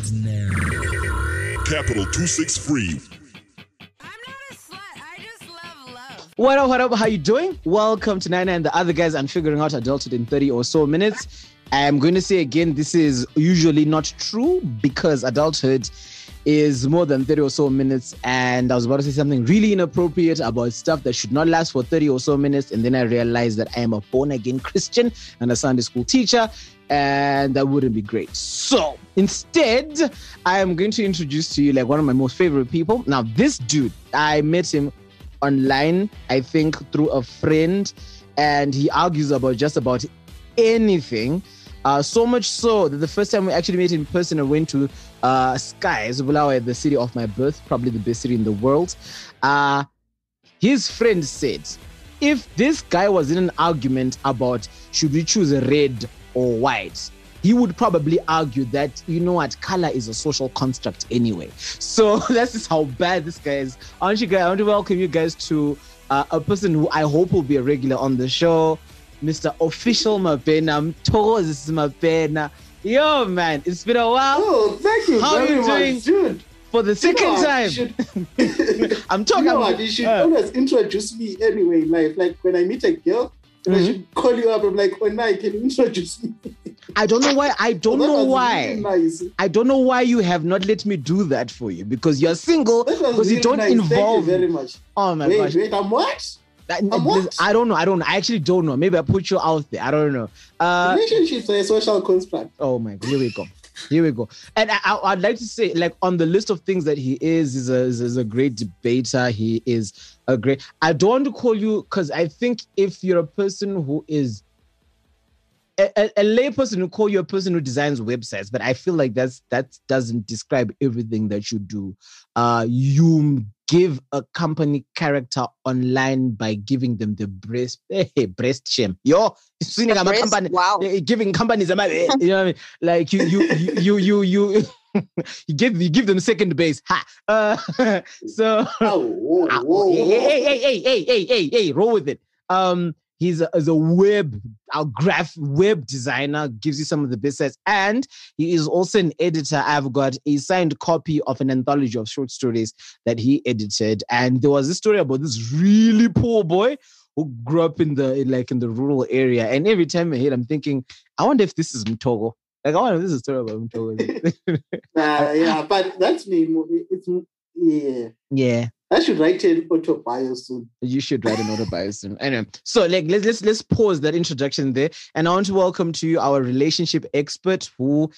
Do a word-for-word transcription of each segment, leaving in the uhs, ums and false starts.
starts now. Capital two six three. I'm not a slut. I just love love. What up, what up? How you doing? Welcome to Nine and the Other Guys. I'm figuring out adulthood in thirty or so minutes. I'm going to say again, this is usually not true because adulthood is more than thirty or so minutes. And I was about to say something really inappropriate about stuff that should not last for thirty or so minutes. And then I realized that I am a born-again Christian and a Sunday school teacher. And that wouldn't be great. So instead, I am going to introduce to you like one of my most favorite people. Now, this dude, I met him online, I think through a friend. And he argues about just about anything. Uh, so much so that the first time we actually met in person, I went to uh, Sky, Zubulawa, the city of my birth, probably the best city in the world. Uh, his friend said, if this guy was in an argument about should we choose red or white, he would probably argue that, you know what, color is a social construct anyway. So that's just how bad this guy is. I want, you guys, I want to welcome you guys to uh, a person who I hope will be a regular on the show, Mister Official Mabena. Mthokozisi Mabena. Yo, man, it's been a while. Oh, thank you How are very you doing? much, dude. For the second You know, time. should- I'm talking you know about... what, you should uh, always introduce me anyway in life. Like when I meet a girl, Mhm. I should call you up. I'm like, oh, Nai, can you introduce me? I don't know why. I don't That know was why. really nice. I don't know why you have not let me do that for you because you're single, That was because you really don't nice. involve... Thank you very much. Oh my wait, gosh. wait, I'm what? I, I'm what? I don't know. I don't know. I actually don't know. Maybe I put you out there. I don't know. Uh, Relationships are a social construct. oh my God. Here we go. Here we go. And I, I, I'd like to say, like, on the list of things that he is, is a, is is a great debater. He is a great... I don't want to call you, because I think if you're a person who is a, a, a lay person who call you a person who designs websites, but I feel like that's that doesn't describe everything that you do. Uh, you give a company character online by giving them the breast hey, breast shame. Yo, seeing a breast? company, Wow. eh, giving companies a you know what I mean? Like you you you you you you, you give you give them second base. Ha. Uh, so Oh, whoa, Ah, whoa, hey, whoa. hey, hey, hey, hey, hey, hey, hey, roll with it. Um, he's a, is a web, a graph web designer, gives you some of the best sets, and he is also an editor. I've got a signed copy of an anthology of short stories that he edited, and there was a story about this really poor boy who grew up in the in, like in the rural area, and every time I hear, it, I'm thinking, I wonder if this is Mtogo. Like, I wonder if this is a story about Mtogo. Uh, yeah, but that's me. It's, yeah. Yeah. I should write an autobio soon. You should write an autobiography soon. Anyway, so like let's let's let's pause that introduction there, and I want to welcome to you our relationship expert who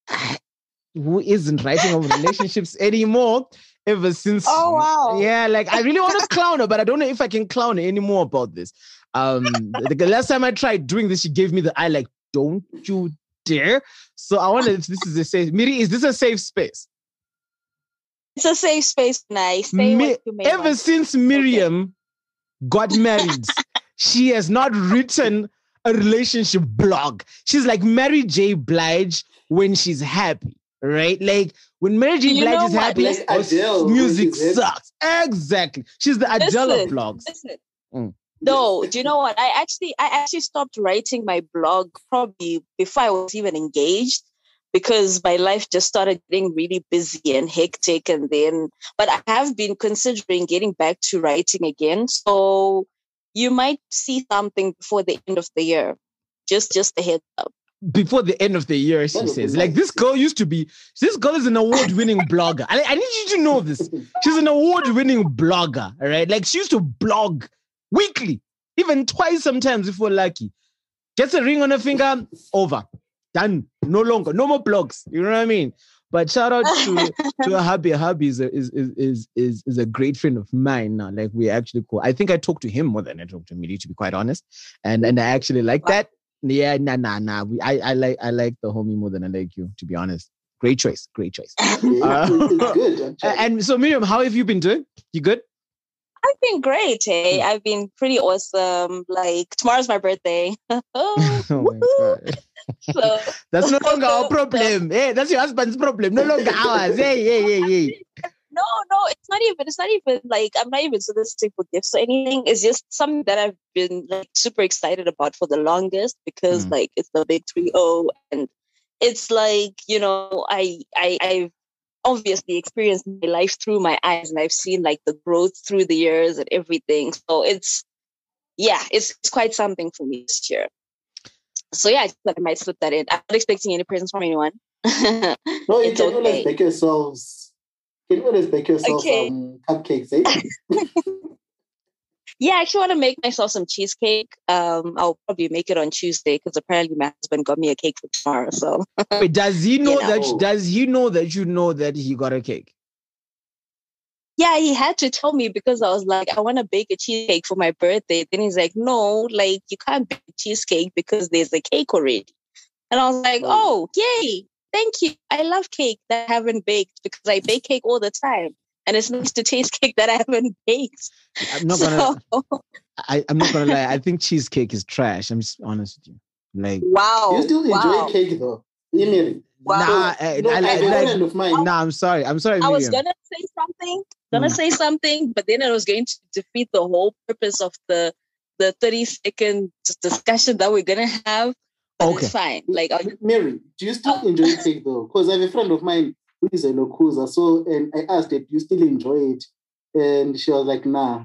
who isn't writing on relationships anymore ever since. Oh, wow. Yeah, like I really want to clown her, but I don't know if I can clown her anymore about this. Um, the, the last time I tried doing this, she gave me the eye like, "Don't you dare!" So I wonder if this is a safe. Miri, is this a safe space? It's a safe space, nice. Say Mi- what you may ever want. since Miriam got married, she has not written a relationship blog. She's like Mary J. Blige when she's happy, right? Like when Mary J. You Blige know is what? happy, Like her Adele when music she's happy. sucks. Exactly. She's the Adele of Listen, blogs. Listen. Mm. No, do you know what? I actually, I actually stopped writing my blog probably before I was even engaged, because my life just started getting really busy and hectic. And then, but I have been considering getting back to writing again. So you might see something before the end of the year. Just, just a heads up. Before the end of the year, she That would says. be Like, nice. this girl used to be, this girl is an award-winning blogger. I, I need you to know this. She's an award-winning blogger, all right? Like, she used to blog weekly, even twice sometimes if we're lucky. Gets a ring on her finger, over. Done. No longer. No more blogs. You know what I mean? But shout out to to a hubby. A hubby is a, is, is is is is a great friend of mine now. Like, we actually cool. I think I talk to him more than I talk to Miri, to be quite honest. And and I actually like that. Yeah, nah, nah, nah. We, I I like I like the homie more than I like you, to be honest. Great choice. Great choice. Yeah, it's good. actually. And so, Miriam, how have you been doing? You good? I've been great, hey. I've been pretty awesome. Like, tomorrow's my birthday. Oh my God. So, That's no longer our problem. Hey, that's your husband's problem. No longer ours. Hey, hey, hey, hey. no, no, it's not even, it's not even like, I'm not even soliciting for gifts or anything. It's just something that I've been like super excited about for the longest, because Mm. like it's the big three oh, and it's like, you know, I, I, I've obviously experienced my life through my eyes, and I've seen like the growth through the years and everything. So it's, yeah, it's, it's quite something for me this year. So yeah, I think that I might slip that in. I'm not expecting any presents from anyone. No, you It's can always okay. bake yourselves. You can always bake yourself Okay. some cupcakes, eh? Yeah, I actually want to make myself some cheesecake. Um, I'll probably make it on Tuesday because apparently my husband got me a cake for tomorrow. So Wait, does he know You know. that? Does he know that you know that he got a cake? yeah, he had to tell me because I was like, I want to bake a cheesecake for my birthday. Then he's like, no, like you can't bake a cheesecake because there's a cake already. And I was like, oh, yay, thank you. I love cake that I haven't baked because I bake cake all the time. And it's nice to taste cake that I haven't baked. I'm not gonna. So, I, I'm not gonna lie. I think cheesecake is trash. I'm just honest with you. Like, wow. You still enjoy wow. cake though. Emily. Wow. nah, I, No, I, I, like, a like- friend of mine. nah. I'm sorry. I'm sorry, I was Miriam. gonna say something, gonna Mm. say something, but then it was going to defeat the whole purpose of the the thirty second discussion that we're gonna have. But Okay. it's fine. Like, I'll, Mary, do you still enjoy cake though? Because I have a friend of mine who is a locuza. So, and I asked her, do you still enjoy it? And she was like, nah.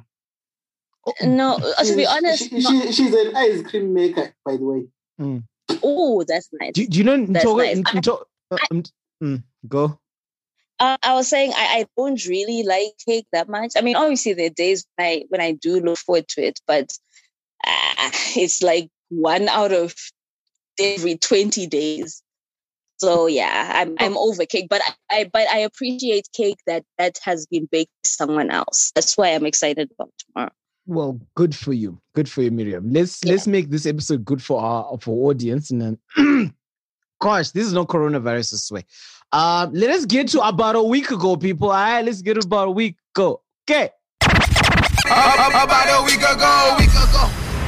no, uh, to be She's- honest, she, she, she's an ice cream maker, by the way. oh, that's nice. Do, do you know? That's Ntogo- nice. I- Nto- uh, um, mm, go. Uh, I was saying I, I don't really like cake that much. I mean, obviously there are days when I when I do look forward to it, but uh, it's like one out of every twenty days. So yeah, I'm I'm over cake, but I, I but I appreciate cake that that has been baked by someone else. That's why I'm excited about tomorrow. Well, good for you. Good for you, Miriam. Let's Yeah. let's make this episode good for our for audience. And then, gosh, this is not coronavirus this way. Um, let us get to about a week ago, people. All right, let's get to about a week ago. Okay. About a week ago, week ago.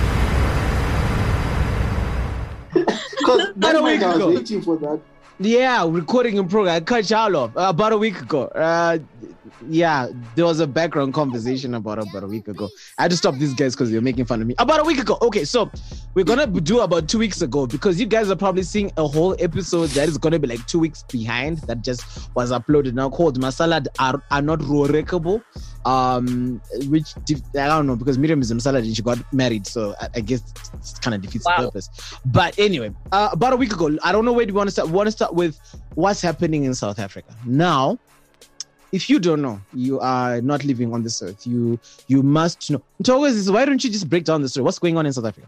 Because About a week I was ago. waiting for that. Yeah, recording in progress. I cut y'all off uh, about a week ago. Uh, yeah, there was a background conversation about about a week ago. I had to stop these guys because they're making fun of me. About a week ago. Okay, so we're gonna do about two weeks ago because you guys are probably seeing a whole episode that is gonna be like two weeks behind that just was uploaded now called Masalad are, are not rorekable. Um, which def- I don't know because Miriam is a Masalad and she got married, so I, I guess it kind of defeats Wow. the purpose. But anyway, uh, about a week ago, I don't know where do you want to start. Want to start with what's happening in South Africa now? If you don't know, you are not living on this earth. You you must know. Ntogo, why don't you just break down the story? What's going on in South Africa?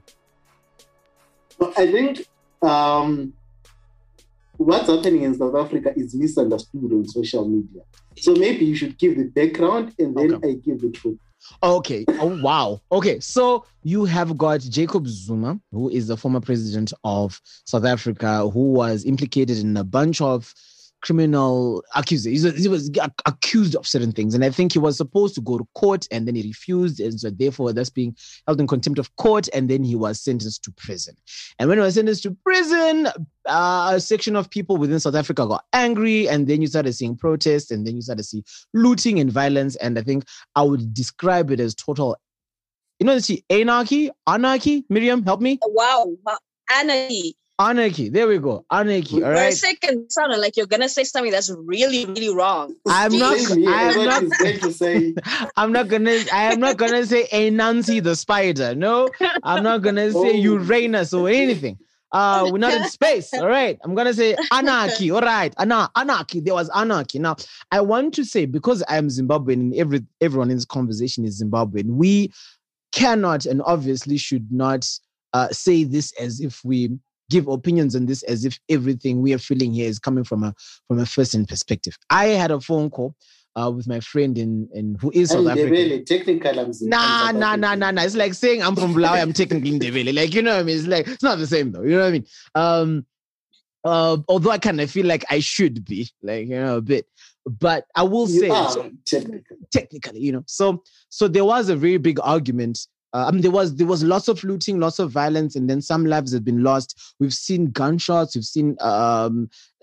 So I think um, what's happening in South Africa is misunderstood on social media. So maybe you should give the background and then Okay. I give the truth. Okay. Oh, wow. Okay. So you have got Jacob Zuma, who is the former president of South Africa, who was implicated in a bunch of criminal accusations. He was ac- accused of certain things. And I think he was supposed to go to court and then he refused. And so therefore that's being held in contempt of court. And then he was sentenced to prison. And when he was sentenced to prison, uh, a section of people within South Africa got angry. And then you started seeing protests. And then you started seeing looting and violence. And I think I would describe it as total, you know, see anarchy, anarchy. Miriam, help me. Wow, wow. Anarchy. Anarchy. There we go. Anarchy. All For a right. second, it sounded like you're gonna say something that's really, really wrong. I'm not. Believe me, I'm everyone not. is going to say, I'm not gonna. I am not gonna say a Nancy the spider. No, I'm not gonna say Oh. Uranus or anything. Uh, we're not in space. All right. I'm gonna say anarchy. All right. Ana- anarchy. There was anarchy. Now, I want to say because I'm Zimbabwean and every everyone in this conversation is Zimbabwean. We cannot and obviously should not uh, say this as if we give opinions on this as if everything we are feeling here is coming from a from a first-hand perspective. I had a phone call uh, with my friend in, in who is South I'm African. really technical. I'm Zim- Nah, I'm nah, South nah, nah, nah. It's like saying I'm from Bulawayo, I'm technically in Ndebele. Like, you know what I mean? It's like, it's not the same though. You know what I mean? Um, uh, although I kind of feel like I should be, like, you know, a bit. But I will You say, are so- technical. technically, you know. So so there was a very big argument. Uh, I mean, there was there was lots of looting, lots of violence, and then some lives have been lost. We've seen gunshots. We've seen um,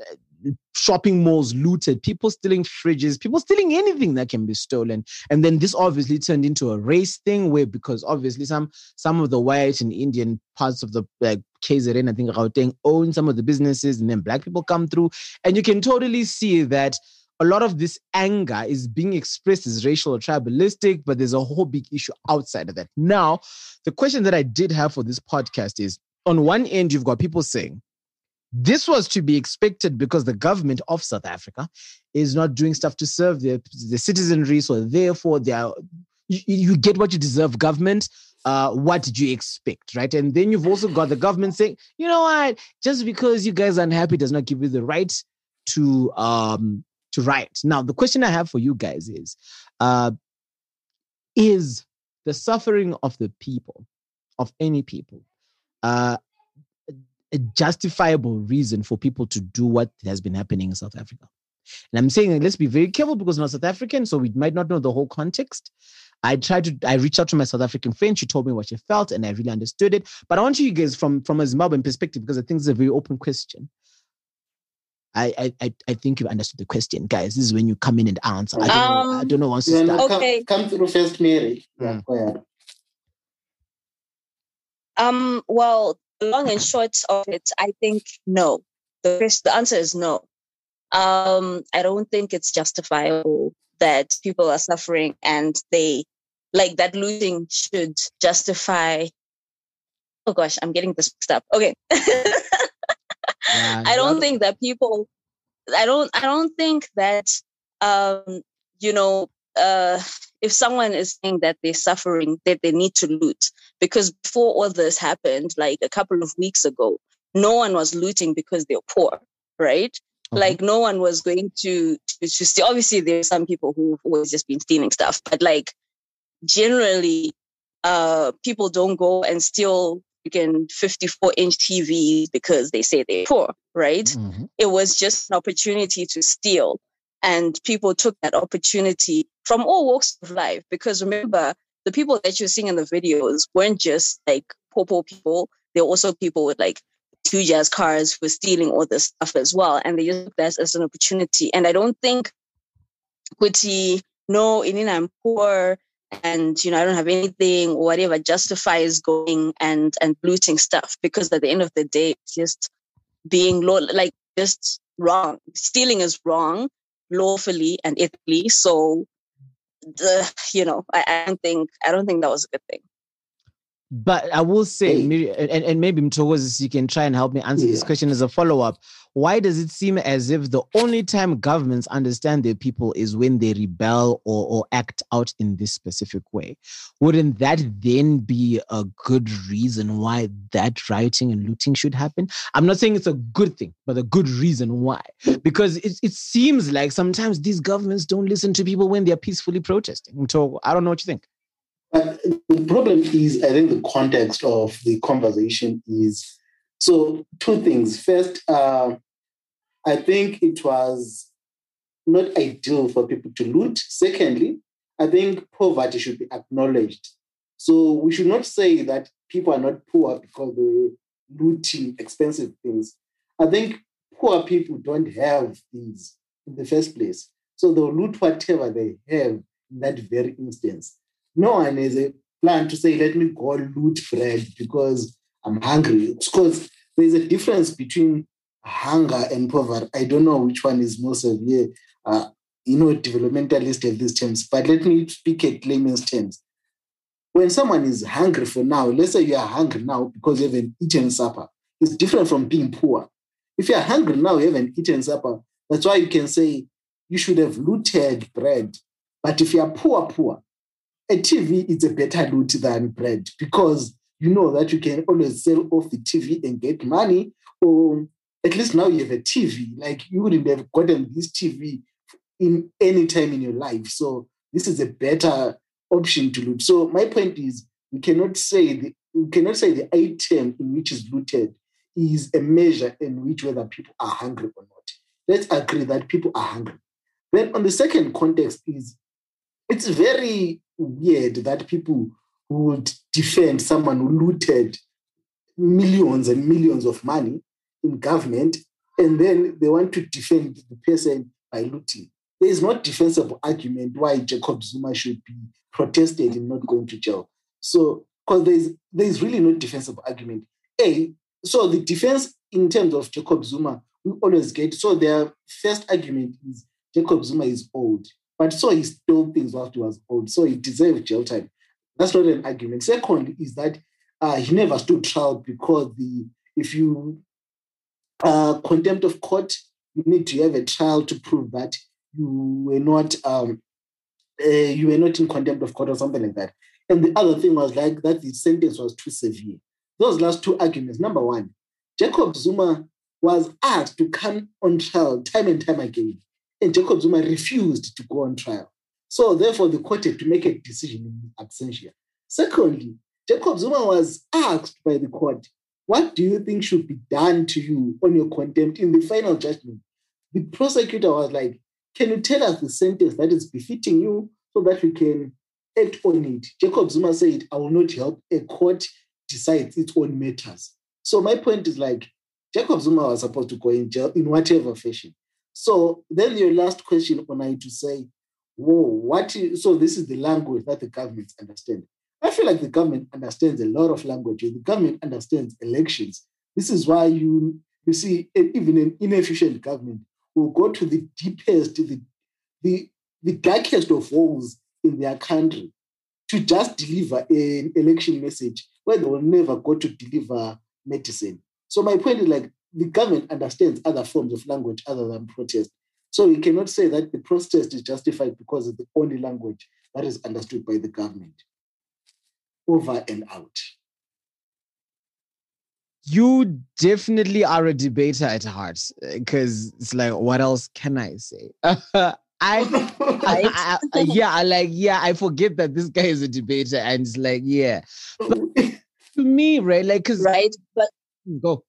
shopping malls looted, people stealing fridges, people stealing anything that can be stolen. And then this obviously turned into a race thing where, because obviously some some of the white and Indian parts of the like K Z N, I think Gauteng, own some of the businesses, and then black people come through. And you can totally see that a lot of this anger is being expressed as racial or tribalistic, but there's a whole big issue outside of that. Now, the question that I did have for this podcast is, on one end, you've got people saying, this was to be expected because the government of South Africa is not doing stuff to serve the, the citizenry, so therefore they are, you, you get what you deserve, government. Uh, what did you expect, right? And then you've also got the government saying, you know what, just because you guys are unhappy does not give you the right to um to riot. Now, the question I have for you guys is, uh, is the suffering of the people, of any people, uh, a justifiable reason for people to do what has been happening in South Africa? And I'm saying, let's be very careful because I'm not South African, so we might not know the whole context. I tried to, I reached out to my South African friend. She told me what she felt and I really understood it. But I want you guys from, from a Zimbabwean perspective, because I think it's a very open question. I, I, I think you understood the question, guys. This is when you come in and answer. I don't um, know. I don't know once Yeah, to no, start. Okay. come, come through first, Mary. Mm. Yeah, go ahead. Um, well, the long and short of it, I think no. The first, the answer is no. Um, I don't think it's justifiable that people are suffering and they, like, that looting should justify. Oh gosh, I'm getting this mixed up. Okay. Yeah, I don't yeah. think that people, I don't, I don't think that, um, you know, uh, if someone is saying that they're suffering, that they need to loot, because before all this happened, like a couple of weeks ago, no one was looting because they're poor, right? Okay. Like no one was going to, to, to steal. Obviously, there are some people who've always just been stealing stuff, but like generally, uh, people don't go and steal freaking fifty-four inch T Vs because they say they're poor, right? Mm-hmm. It was just an opportunity to steal. And people took that opportunity from all walks of life. Because remember, the people that you're seeing in the videos weren't just like poor, poor people. They're also people with like two jazz cars who were stealing all this stuff as well. And they used that as an opportunity. And I don't think Kuti, no, Inina, I'm poor, and you know I don't have anything or whatever justifies going and and looting stuff, because at the end of the day it's just being law like just wrong. Stealing is wrong lawfully and ethically, so the you know I, I don't think I don't think that was a good thing. But I will say, Hey. Miri- and, and maybe Mthokozisi, you can try and help me answer this Yeah. question as a follow-up. Why does it seem as if the only time governments understand their people is when they rebel or, or act out in this specific way? Wouldn't that then be a good reason why that rioting and looting should happen? I'm not saying it's a good thing, but a good reason why. Because it, it seems like sometimes these governments don't listen to people when they're peacefully protesting. Mtho, I don't know what you think. But the problem is, I think the context of the conversation is, so two things. First, uh, I think it was not ideal for people to loot. Secondly, I think poverty should be acknowledged. So we should not say that people are not poor because they're looting expensive things. I think poor people don't have things in the first place. So they'll loot whatever they have in that very instance. No one has a plan to say, let me go loot bread because I'm hungry. It's because there's a difference between hunger and poverty. I don't know which one is more severe. Uh, you know, developmentalists have these terms, but let me speak at layman's terms. When someone is hungry for now, let's say you are hungry now because you haven't eaten supper, it's different from being poor. If you are hungry now, you haven't eaten supper, that's why you can say you should have looted bread. But if you are poor, poor, a T V is a better loot than bread, because you know that you can always sell off the T V and get money, or at least now you have a T V. Like you wouldn't have gotten this T V in any time in your life. So this is a better option to loot. So my point is, we cannot say the we cannot say the item in which is looted is a measure in which whether people are hungry or not. Let's agree that people are hungry. Then on the second context is, it's very weird that people would defend someone who looted millions and millions of money in government and then they want to defend the person by looting. There is not defensible argument why Jacob Zuma should be protested and not going to jail. So, because there is there is really no defensible argument. A, so the defense in terms of Jacob Zuma, we always get, so their first argument is Jacob Zuma is old, but so he stole things while he was old, so he deserved jail time. That's not an argument. Second is that uh, he never stood trial because the if you uh, contempt of court, you need to have a trial to prove that you were not um, uh, you were not in contempt of court or something like that. And the other thing was like that the sentence was too severe. Those last two arguments. Number one, Jacob Zuma was asked to come on trial time and time again, and Jacob Zuma refused to go on trial. So therefore, the court had to make a decision in absentia. Secondly, Jacob Zuma was asked by the court, what do you think should be done to you on your contempt in the final judgment? The prosecutor was like, can you tell us the sentence that is befitting you so that we can act on it? Jacob Zuma said, I will not help. A court decides its own matters. So my point is like, Jacob Zuma was supposed to go in jail in whatever fashion. So then your last question on I to say, whoa, what is, so this is the language that the government understands. I feel like the government understands a lot of languages. The government understands elections. This is why you, you see, even an inefficient government will go to the deepest, the, the, the darkest of holes in their country to just deliver an election message where they will never go to deliver medicine. So my point is like the government understands other forms of language other than protest. So we cannot say that the protest is justified because it's the only language that is understood by the government. Over and out. You definitely are a debater at heart, because it's like, what else can I say? I, I, I, I, yeah, I like, yeah, I forget that this guy is a debater, and it's like, yeah. But to me, right, like, because right, but go.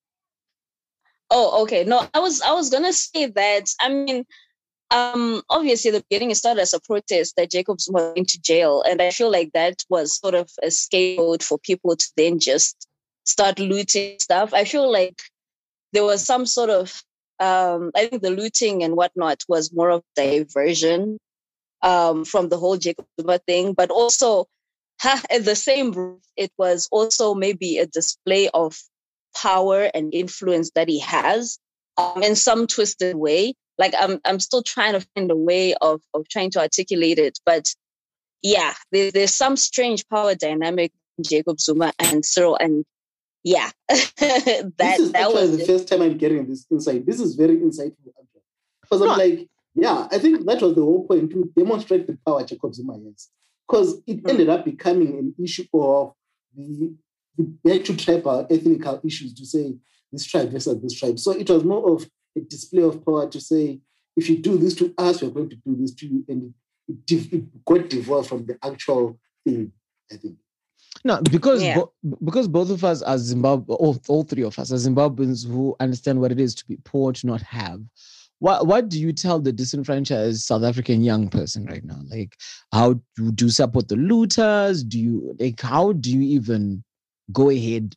Oh, okay. No, I was I was gonna say that. I mean, um, obviously the beginning it started as a protest that Jacob Zuma went to jail, and I feel like that was sort of a scapegoat for people to then just start looting stuff. I feel like there was some sort of um, I think the looting and whatnot was more of diversion um, from the whole Jacob Zuma thing, but also at the same, it was also maybe a display of power and influence that he has um, in some twisted way. Like I'm, I'm still trying to find a way of, of trying to articulate it. But yeah, there, there's some strange power dynamic in Jacob Zuma and Cyril. And yeah, that, this is that was the first time I'm getting this insight. This is very insightful. Because I'm like, yeah, I think that was the whole point to demonstrate the power Jacob Zuma has. Because it mm-hmm. ended up becoming an issue of the the back to tribal ethnical issues to say this tribe versus this tribe. So it was more of a display of power to say, if you do this to us, we're going to do this to you. And it, it got divorced from the actual thing, I think. No, because yeah. bo- because both of us are Zimbabwe, all, all three of us are Zimbabweans who understand what it is to be poor, to not have. What what do you tell the disenfranchised South African young person right now? Like, how do, do you support the looters? Do you like how do you even go ahead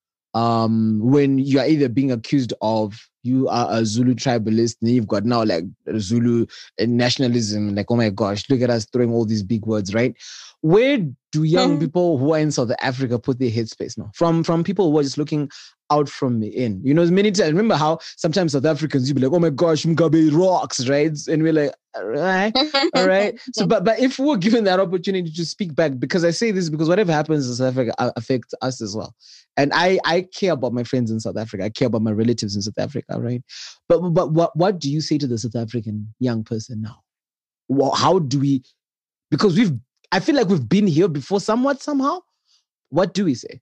um, when you are either being accused of you are a Zulu tribalist and you've got now like Zulu nationalism, like, oh my gosh, look at us throwing all these big words, right? Where do young mm-hmm. people who are in South Africa put their headspace now? From from people who are just looking out from me in. You know, many times, remember how sometimes South Africans, you be like, oh my gosh, Mugabe rocks, right? And we're like, all right, all right. So, but but if we're given that opportunity to speak back, because I say this because whatever happens in South Africa affects us as well. And I, I care about my friends in South Africa. I care about my relatives in South Africa, right? But but what, what do you say to the South African young person now? Well, how do we, because we've, I feel like we've been here before somewhat, somehow. What do we say?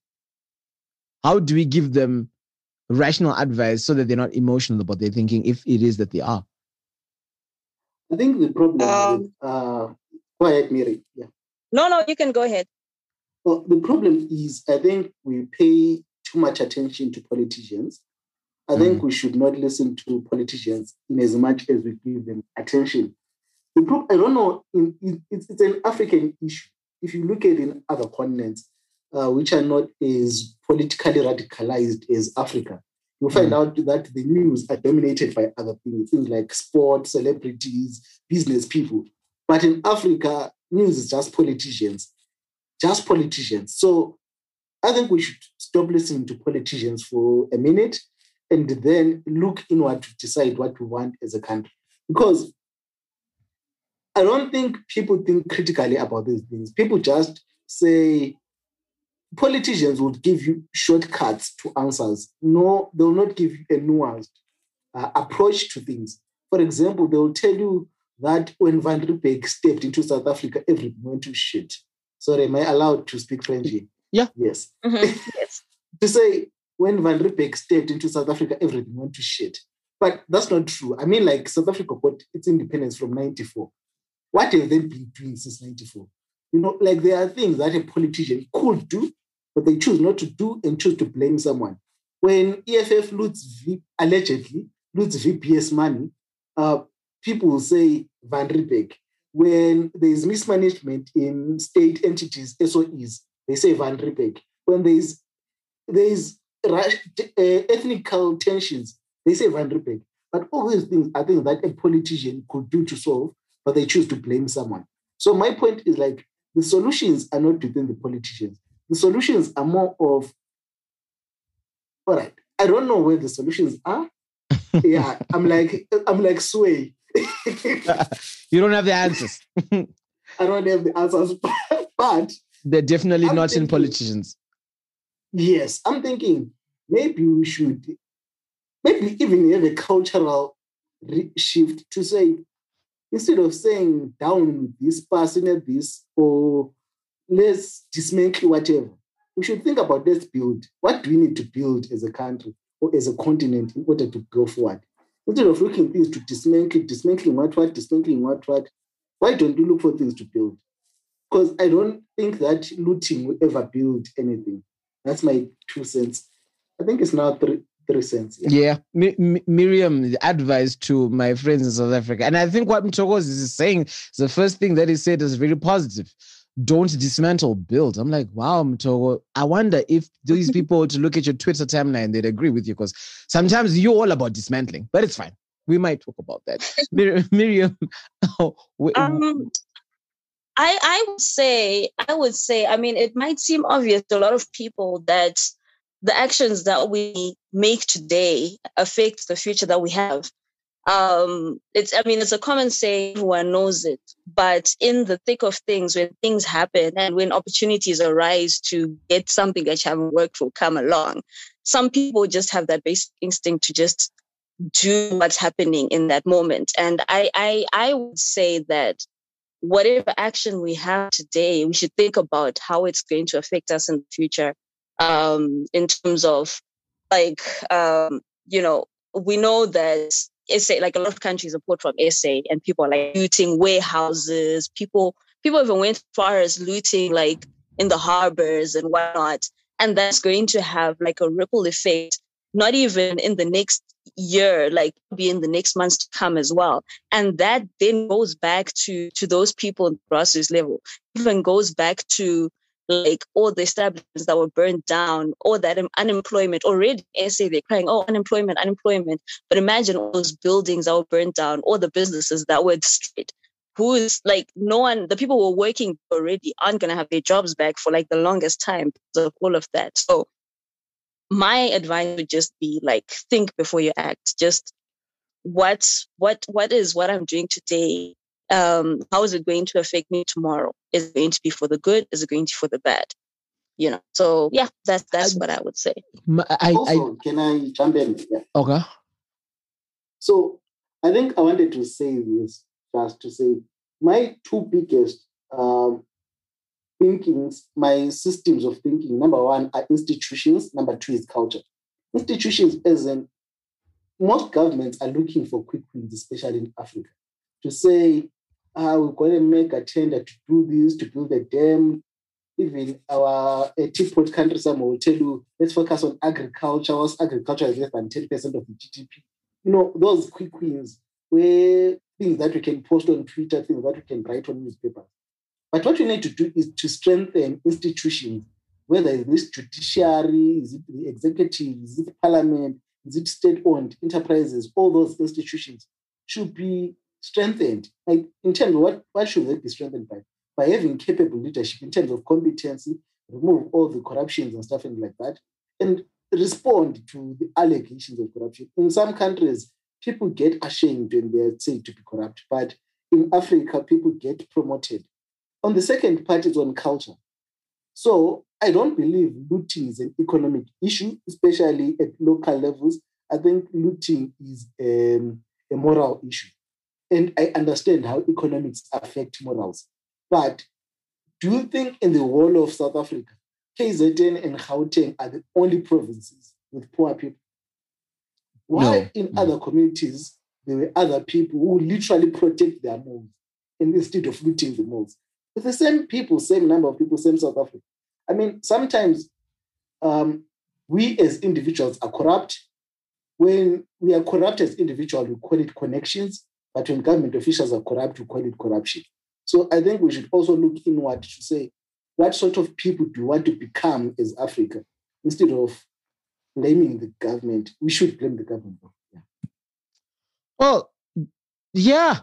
How do we give them rational advice so that they're not emotional about their thinking if it is that they are? I think the problem um, is, uh, go ahead, Mary. Yeah. No, no, you can go ahead. Well, the problem is, I think we pay too much attention to politicians. I mm. think we should not listen to politicians in as much as we give them attention. The pro- I don't know, in, in, it's, it's an African issue. If you look at it in other continents, uh, which are not as politically radicalized as Africa, you'll find Mm. out that the news are dominated by other things, things like sports, celebrities, business people. But in Africa, news is just politicians, just politicians. So I think we should stop listening to politicians for a minute and then look inward to decide what we want as a country. Because I don't think people think critically about these things. People just say politicians would give you shortcuts to answers. No, they will not give you a nuanced uh, approach to things. For example, they will tell you that when Van Riebeeck stepped into South Africa, everything went to shit. Sorry, am I allowed to speak French here? Yeah. Yes. Mhm. Yes. To say when Van Riebeeck stepped into South Africa, everything went to shit. But that's not true. I mean, like, South Africa got its independence from ninety-four. What have they been doing since ninety-four? You know, like, there are things that a politician could do, but they choose not to do and choose to blame someone. When E F F loots v, allegedly loots V P S money, uh, people will say Van Riebeeck. When there is mismanagement in state entities, S O Es, they say Van Riebeeck. When there is there is uh, ethnical tensions, they say Van Riebeeck. But all these things are things that a politician could do to solve, but they choose to blame someone. So my point is, like, the solutions are not within the politicians. The solutions are more of, all right, I don't know where the solutions are. Yeah, I'm like, I'm like Sway. You don't have the answers. I don't have the answers, but They're definitely I'm not in thinking- politicians. yes, I'm thinking maybe we should, maybe even have a cultural re- shift to say, instead of saying down with this person at this, or let's dismantle whatever, we should think about, let's build. What do we need to build as a country or as a continent in order to go forward? Instead of looking at things to dismantle, dismantling what, what, dismantling what, what, why don't we look for things to build? Because I don't think that looting will ever build anything. That's my two cents. I think it's now three, three cents. Yeah. Yeah, Mi- Mi- Miriam advice to my friends in South Africa. And I think what Mthokozi is saying, the first thing that he said is very positive. Don't dismantle, build. I'm like, wow, Mthokozi. I wonder if these people were to look at your Twitter timeline, they'd agree with you, because sometimes you're all about dismantling, but it's fine. We might talk about that. Mir- Miriam, oh, wait, Um, I I would say I would say I mean, it might seem obvious to a lot of people that the actions that we make today affect the future that we have. Um, it's I mean, it's a common saying, everyone knows it, but in the thick of things, when things happen and when opportunities arise to get something that you haven't worked for come along, some people just have that basic instinct to just do what's happening in that moment. And I I I would say that whatever action we have today, we should think about how it's going to affect us in the future. Um, in terms of, like, um, you know, we know that S A, like, a lot of countries are pulled from S A, and people are like looting warehouses. People, people even went as far as looting, like, in the harbors and whatnot. And that's going to have like a ripple effect, not even in the next year, like be in the next months to come as well. And that then goes back to, to those people in the grassroots level, even goes back to, like, all the establishments that were burned down, or that unemployment already. S A, they're crying, oh, unemployment, unemployment. But imagine all those buildings that were burned down, all the businesses that were destroyed. Who is, like, no one, the people who were working already aren't going to have their jobs back for like the longest time because of all of that. So my advice would just be, like, think before you act. Just what, what, what is what I'm doing today? Um, how is it going to affect me tomorrow? Is it going to be for the good? Is it going to be for the bad? You know. So yeah, that's that's what I would say. my- I, I, Also, can I jump in? Yeah. okay. So I think I wanted to say this just to say my two biggest um, thinkings, my systems of thinking. Number one are institutions. Number two is culture. Institutions, as in most governments are looking for quick wins, especially in Africa, to say, ah, we're going to make a tender to do this, to build a dam. Even our uh, teapot country, some will tell you, let's focus on agriculture. Whilst agriculture is less than ten percent of the G D P. You know, those quick wins, where things that we can post on Twitter, things that we can write on newspapers. But what we need to do is to strengthen institutions, whether it's this judiciary, is it the executive, is it parliament, is it state-owned enterprises, all those institutions should be strengthened. Like in terms of what, what should they be strengthened by? By having capable leadership in terms of competency, remove all the corruptions and stuff and like that, and respond to the allegations of corruption. In some countries, people get ashamed when they are said to be corrupt, but in Africa, people get promoted. On the second part, it's on culture. So I don't believe looting is an economic issue, especially at local levels. I think looting is um, a moral issue. And I understand how economics affect morals. But do you think in the whole of South Africa, K Z N and Gauteng are the only provinces with poor people? Why No. in No. other communities, there were other people who literally protect their malls instead of looting the malls? With the same people, same number of people, same South Africa. I mean, sometimes um, we as individuals are corrupt. When we are corrupt as individuals, we call it connections. But when government officials are corrupt, we call it corruption. So I think we should also look inward to say, what sort of people do we want to become as Africa? Instead of blaming the government, we should blame the government. Yeah. Well, yeah,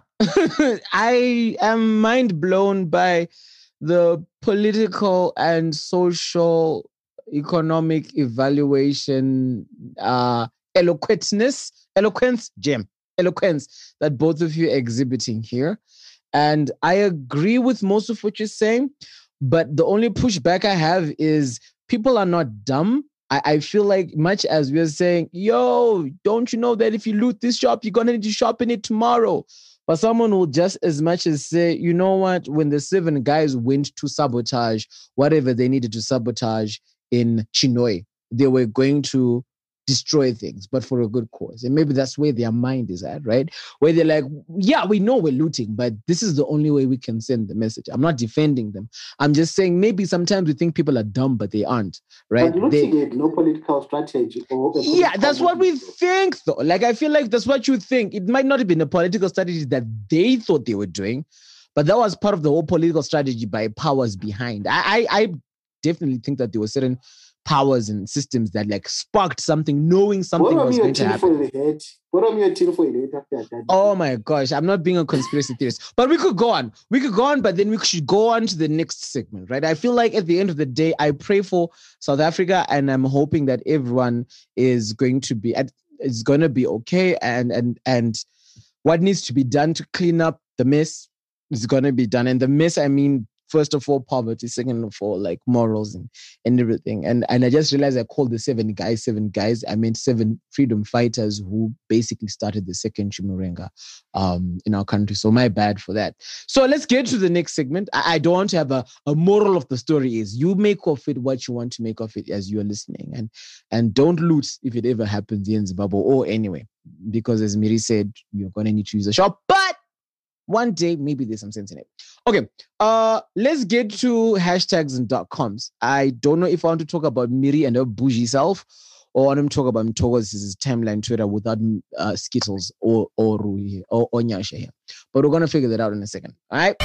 I am mind blown by the political and social economic evaluation, uh, eloquentness, eloquence, Jim, eloquence that both of you are exhibiting here. And I agree with most of what you're saying, but the only pushback I have is people are not dumb. I, I feel like much as we're saying, yo, don't you know that if you loot this shop, you're going to need to shop in it tomorrow? But someone will just as much as say, you know what, when the seven guys went to sabotage whatever they needed to sabotage in Chinhoyi, they were going to destroy things, but for a good cause. And maybe that's where their mind is at, right? Where they're like, yeah, we know we're looting, but this is the only way we can send the message. I'm not defending them. I'm just saying maybe sometimes we think people are dumb, but they aren't, right? But looting They- had no political strategy. Or a yeah, political that's what we motive. think, though. Like, I feel like that's what you think. It might not have been a political strategy that they thought they were doing, but that was part of the whole political strategy by powers behind. I, I, I definitely think that there were certain powers and systems that like sparked something, knowing something Borrow was me a going to tin happen. for the head. Borrow me a tin for the head after that. Oh my gosh, I'm not being a conspiracy theorist, but we could go on. We could go on, but then we should go on to the next segment, right? I feel like at the end of the day, I pray for South Africa, and I'm hoping that everyone is going to be is going to be okay, and and and what needs to be done to clean up the mess is going to be done. And the mess, I mean, first of all, poverty. Second of all, like morals and, and everything. And and I just realized I called the seven guys seven guys. I meant seven freedom fighters who basically started the second Chimurenga um, in our country. So my bad for that. So let's get to the next segment. I, I don't want to have a, a moral of the story is you make of it what you want to make of it as you're listening. And and don't loot if it ever happens in Zimbabwe or anyway. Because as Miri said, you're going to need to use a shop. But one day, maybe there's some sense in it. Okay, uh, let's get to hashtags and dot coms. I don't know if I want to talk about Miri and her bougie self, or I want to talk about Mtogo's timeline Twitter without uh, Skittles or or Rui or, or Nyasha here. But we're going to figure that out in a second. All right?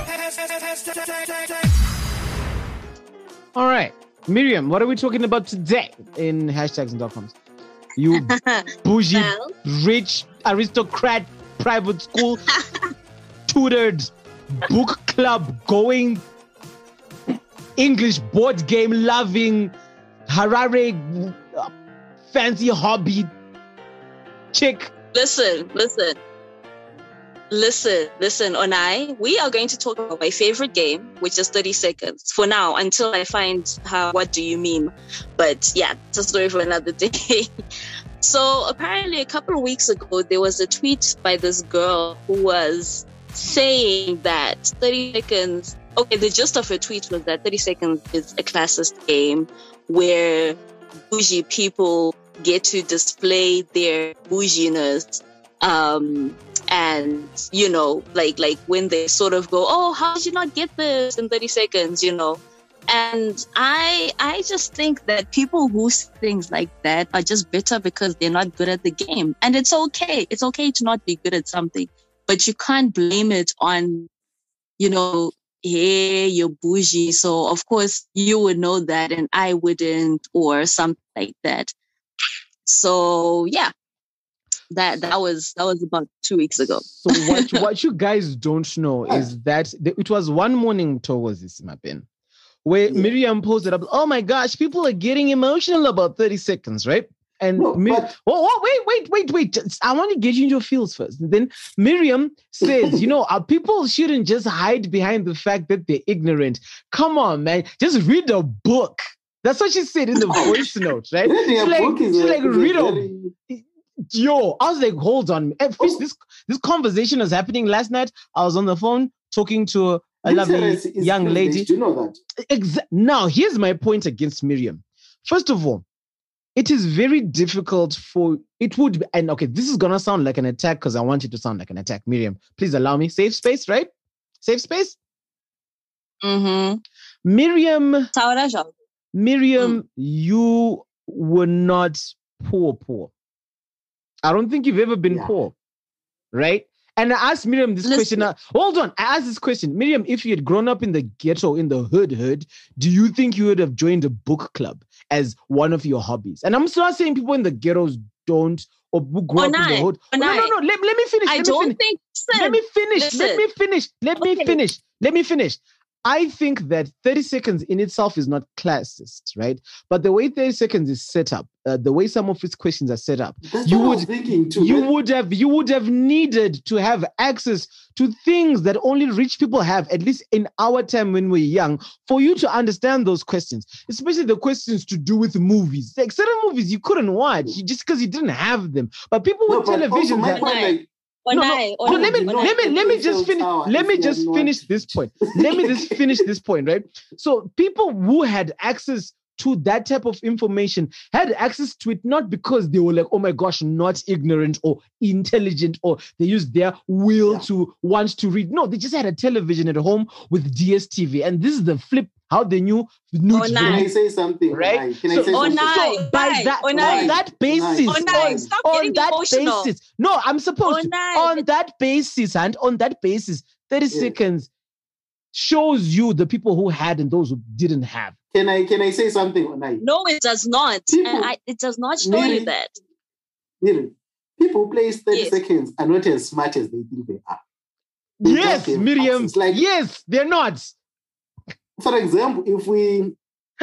All right. Miriam, what are we talking about today in hashtags and dot coms? You bougie, Well. rich, aristocrat, private school, tutored, book club going, English board game loving, Harare uh, fancy hobby chick. Listen, listen. Listen, listen, Onai. We are going to talk about my favorite game, which is thirty seconds for now, until I find how, what do you mean? But yeah, it's a story for another day. So apparently a couple of weeks ago, there was a tweet by this girl who was saying that thirty seconds, okay, the gist of her tweet was that thirty seconds is a classist game where bougie people get to display their bouginess. Um, and, you know, like, like when they sort of go, oh, how did you not get this in thirty seconds, you know? And I, I just think that people who say things like that are just bitter because they're not good at the game. And it's okay. It's okay to not be good at something, but you can't blame it on, you know, hey, you're bougie. So of course you would know that and I wouldn't, or something like that. So yeah, that that was that was about two weeks ago. So what what you guys don't know is that the, it was one morning towards this mapping where Yeah. Miriam posted up, oh my gosh, people are getting emotional about thirty seconds, right? And No, Mir- but- oh, oh, wait, wait, wait, wait. Just- I want to get you into your feels first. And then Miriam says, you know, our people shouldn't just hide behind the fact that they're ignorant. Come on, man. Just read a book. That's what she said in the voice note, right? Reading a She's like, book is she's a- like is a read a very- Yo, I was like, hold on. Eh, Fish, Oh. This this conversation was happening last night. I was on the phone talking to a lovely Literacy is young privilege. lady. Do you know that? Exa- now, here's my point against Miriam. First of all, it is very difficult for it would be, and okay, this is gonna sound like an attack because I want it to sound like an attack. Miriam, please allow me. Safe space, right? Safe space. Mm-hmm. Miriam, Taura Miriam, you were not poor, poor. I don't think you've ever been Yeah. poor, right? And I asked Miriam this Listen. question. uh, hold on. I asked this question. Miriam, if you had grown up in the ghetto, in the hood, hood, do you think you would have joined a book club as one of your hobbies? And I'm not saying people in the ghettos don't or who grew up in the Onai, hood. Oh, no, no, Onai. no. Let, let me finish. I let me don't finish. think. Let me finish. Let listen. me finish. Let me Okay. finish. Let me finish. I think that thirty seconds in itself is not classist, right? But the way thirty seconds is set up, uh, the way some of its questions are set up, That's you what I would was thinking too. you man. would have you would have needed to have access to things that only rich people have, at least in our time when we're young, for you to understand those questions, especially the questions to do with movies. Like certain movies you couldn't watch you- just because you didn't have them. But people No, with but also television my that point, like, Onai, no, no, Onai, no, let me Onai. let me let me just Eiffel finish. Tower Let me if you just had not- finish this point. Let me just finish this point, right? So people who had access to that type of information had access to it not because they were like, oh my gosh, not ignorant or intelligent, or they used their will Yeah. to want to read. No, they just had a television at home with D S T V, and this is the flip how they knew knew Oh, to nice. Can I read. say something? Right? Onai? Can So- I say Oh, something? nice. So by Onai, that Onai. on that basis, Onai, on, stop on getting that emotional. basis, no, I'm supposed to. Onai. On that basis, and on that basis, thirty Yeah. seconds shows you the people who had and those who didn't have. Can I can I say something? Onai? No, it does not. People- And I, it does not show Really? you that. Really? People who play thirty Yes. seconds are not as smart as they think they are. They Yes, just have Miriam. access. Like, yes, they're not. for example, if we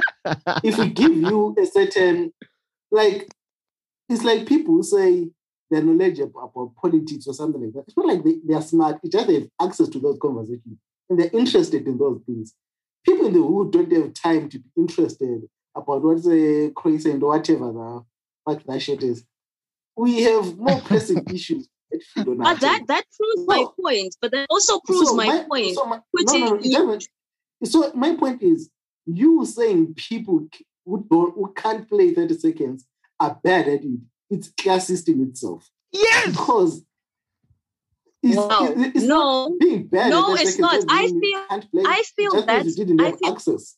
if we give you a certain, like, it's like people who say they're knowledgeable about politics or something like that. It's not like they, they are smart. It's just they have access to those conversations and they're interested in those things. People in the hood don't have time to be interested about what's a crescent or whatever the fuck that shit is. We have more pressing issues. that we don't But that, attend. that proves my No. point. But that also proves So my, point. So my, which no, no, no, is- it doesn't. So my point is, you saying people who don't, who can't play thirty seconds are bad at it. It's classist in itself Yes. because it's, Wow. it- it's No. not being bad. No, at thirty it's seconds not. doesn't I mean you feel- can't play. I It feel just means that- you didn't I have feel- access.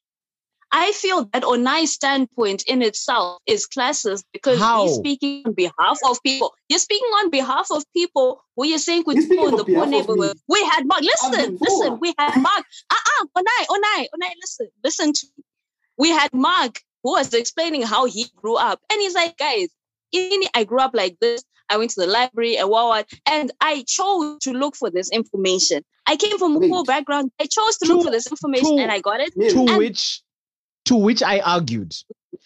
I feel that Onai's standpoint in itself is classist because How? he's speaking on behalf of people. You're speaking on behalf of people who you're saying with He's people in speaking the on poor behalf of me. neighborhood. We had Mark. Listen, I'm the listen. poor. We had Mark. Uh-uh. Onai, Onai, Onai, listen. Listen to me. We had Mark who was explaining how he grew up. And he's like, guys, in- I grew up like this. I went to the library and what, what, and I chose to look for this information. I came from a Wait. poor background. I chose to look To- for this information to- and I got it. Mary, To And- which, to which I argued,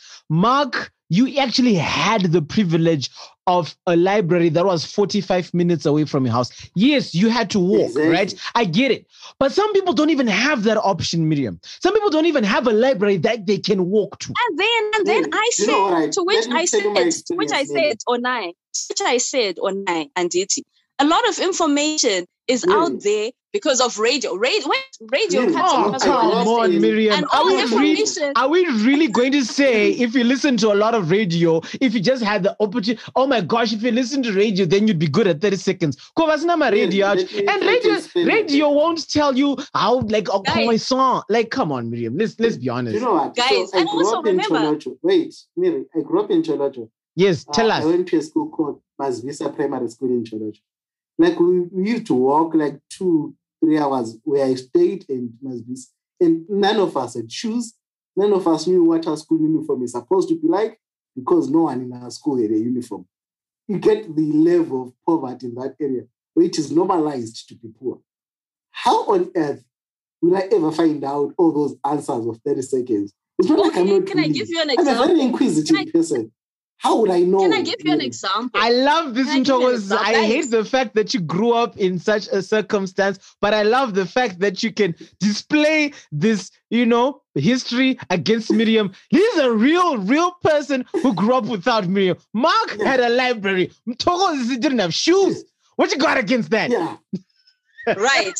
Mark, you actually had the privilege of a library that was forty-five minutes away from your house. Yes, you had to walk, Exactly. right? I get it. But some people don't even have that option, Miriam. Some people don't even have a library that they can walk to. And then, and then Really? I You said, know what I- to which let me I tell said, you my to which I experience, said, Onai, which I said, Onai and Diti, a lot of information is Really? out there because of radio. Radio, wait, radio Really? cuts Oh, across I all come love the on, it. Miriam. And Are all we, the really, information. are we really going to say if you listen to a lot of radio, if you just had the opportunity, oh my gosh, if you listen to radio, then you'd be good at thirty seconds? Because my radio out. let me- And let me radio, explain radio won't tell you how, like, a Guys. croissant. Like, come on, Miriam. Let's let's be honest. You know what? Guys, so I and grew also up in remember- Cholocho. Wait, Mary, I grew up in Cholocho. Yes, tell Uh, us. I went to a school called Masvisa Primary School in Cholocho. Like we, we used to walk like two, three hours where I stayed in Masvisa. And none of us had shoes. None of us knew what our school uniform is supposed to be like. because no one in our school had a uniform. You get the level of poverty in that area, where it is normalized to be poor. How on earth will I ever find out all those answers of thirty seconds? It's not like I'm Okay, not can I reading. give you an I'm a very example? inquisitive Can I- person. How would I know? Can I give you an really? example? I love this, Can I give you an Ntogos. example? I hate the fact that you grew up in such a circumstance, but I love the fact that you can display this, you know, history against Miriam. He's a real, real person who grew up without Miriam. Mark Yeah. had a library. Ntogos didn't have shoes. What you got against that? Yeah. Right.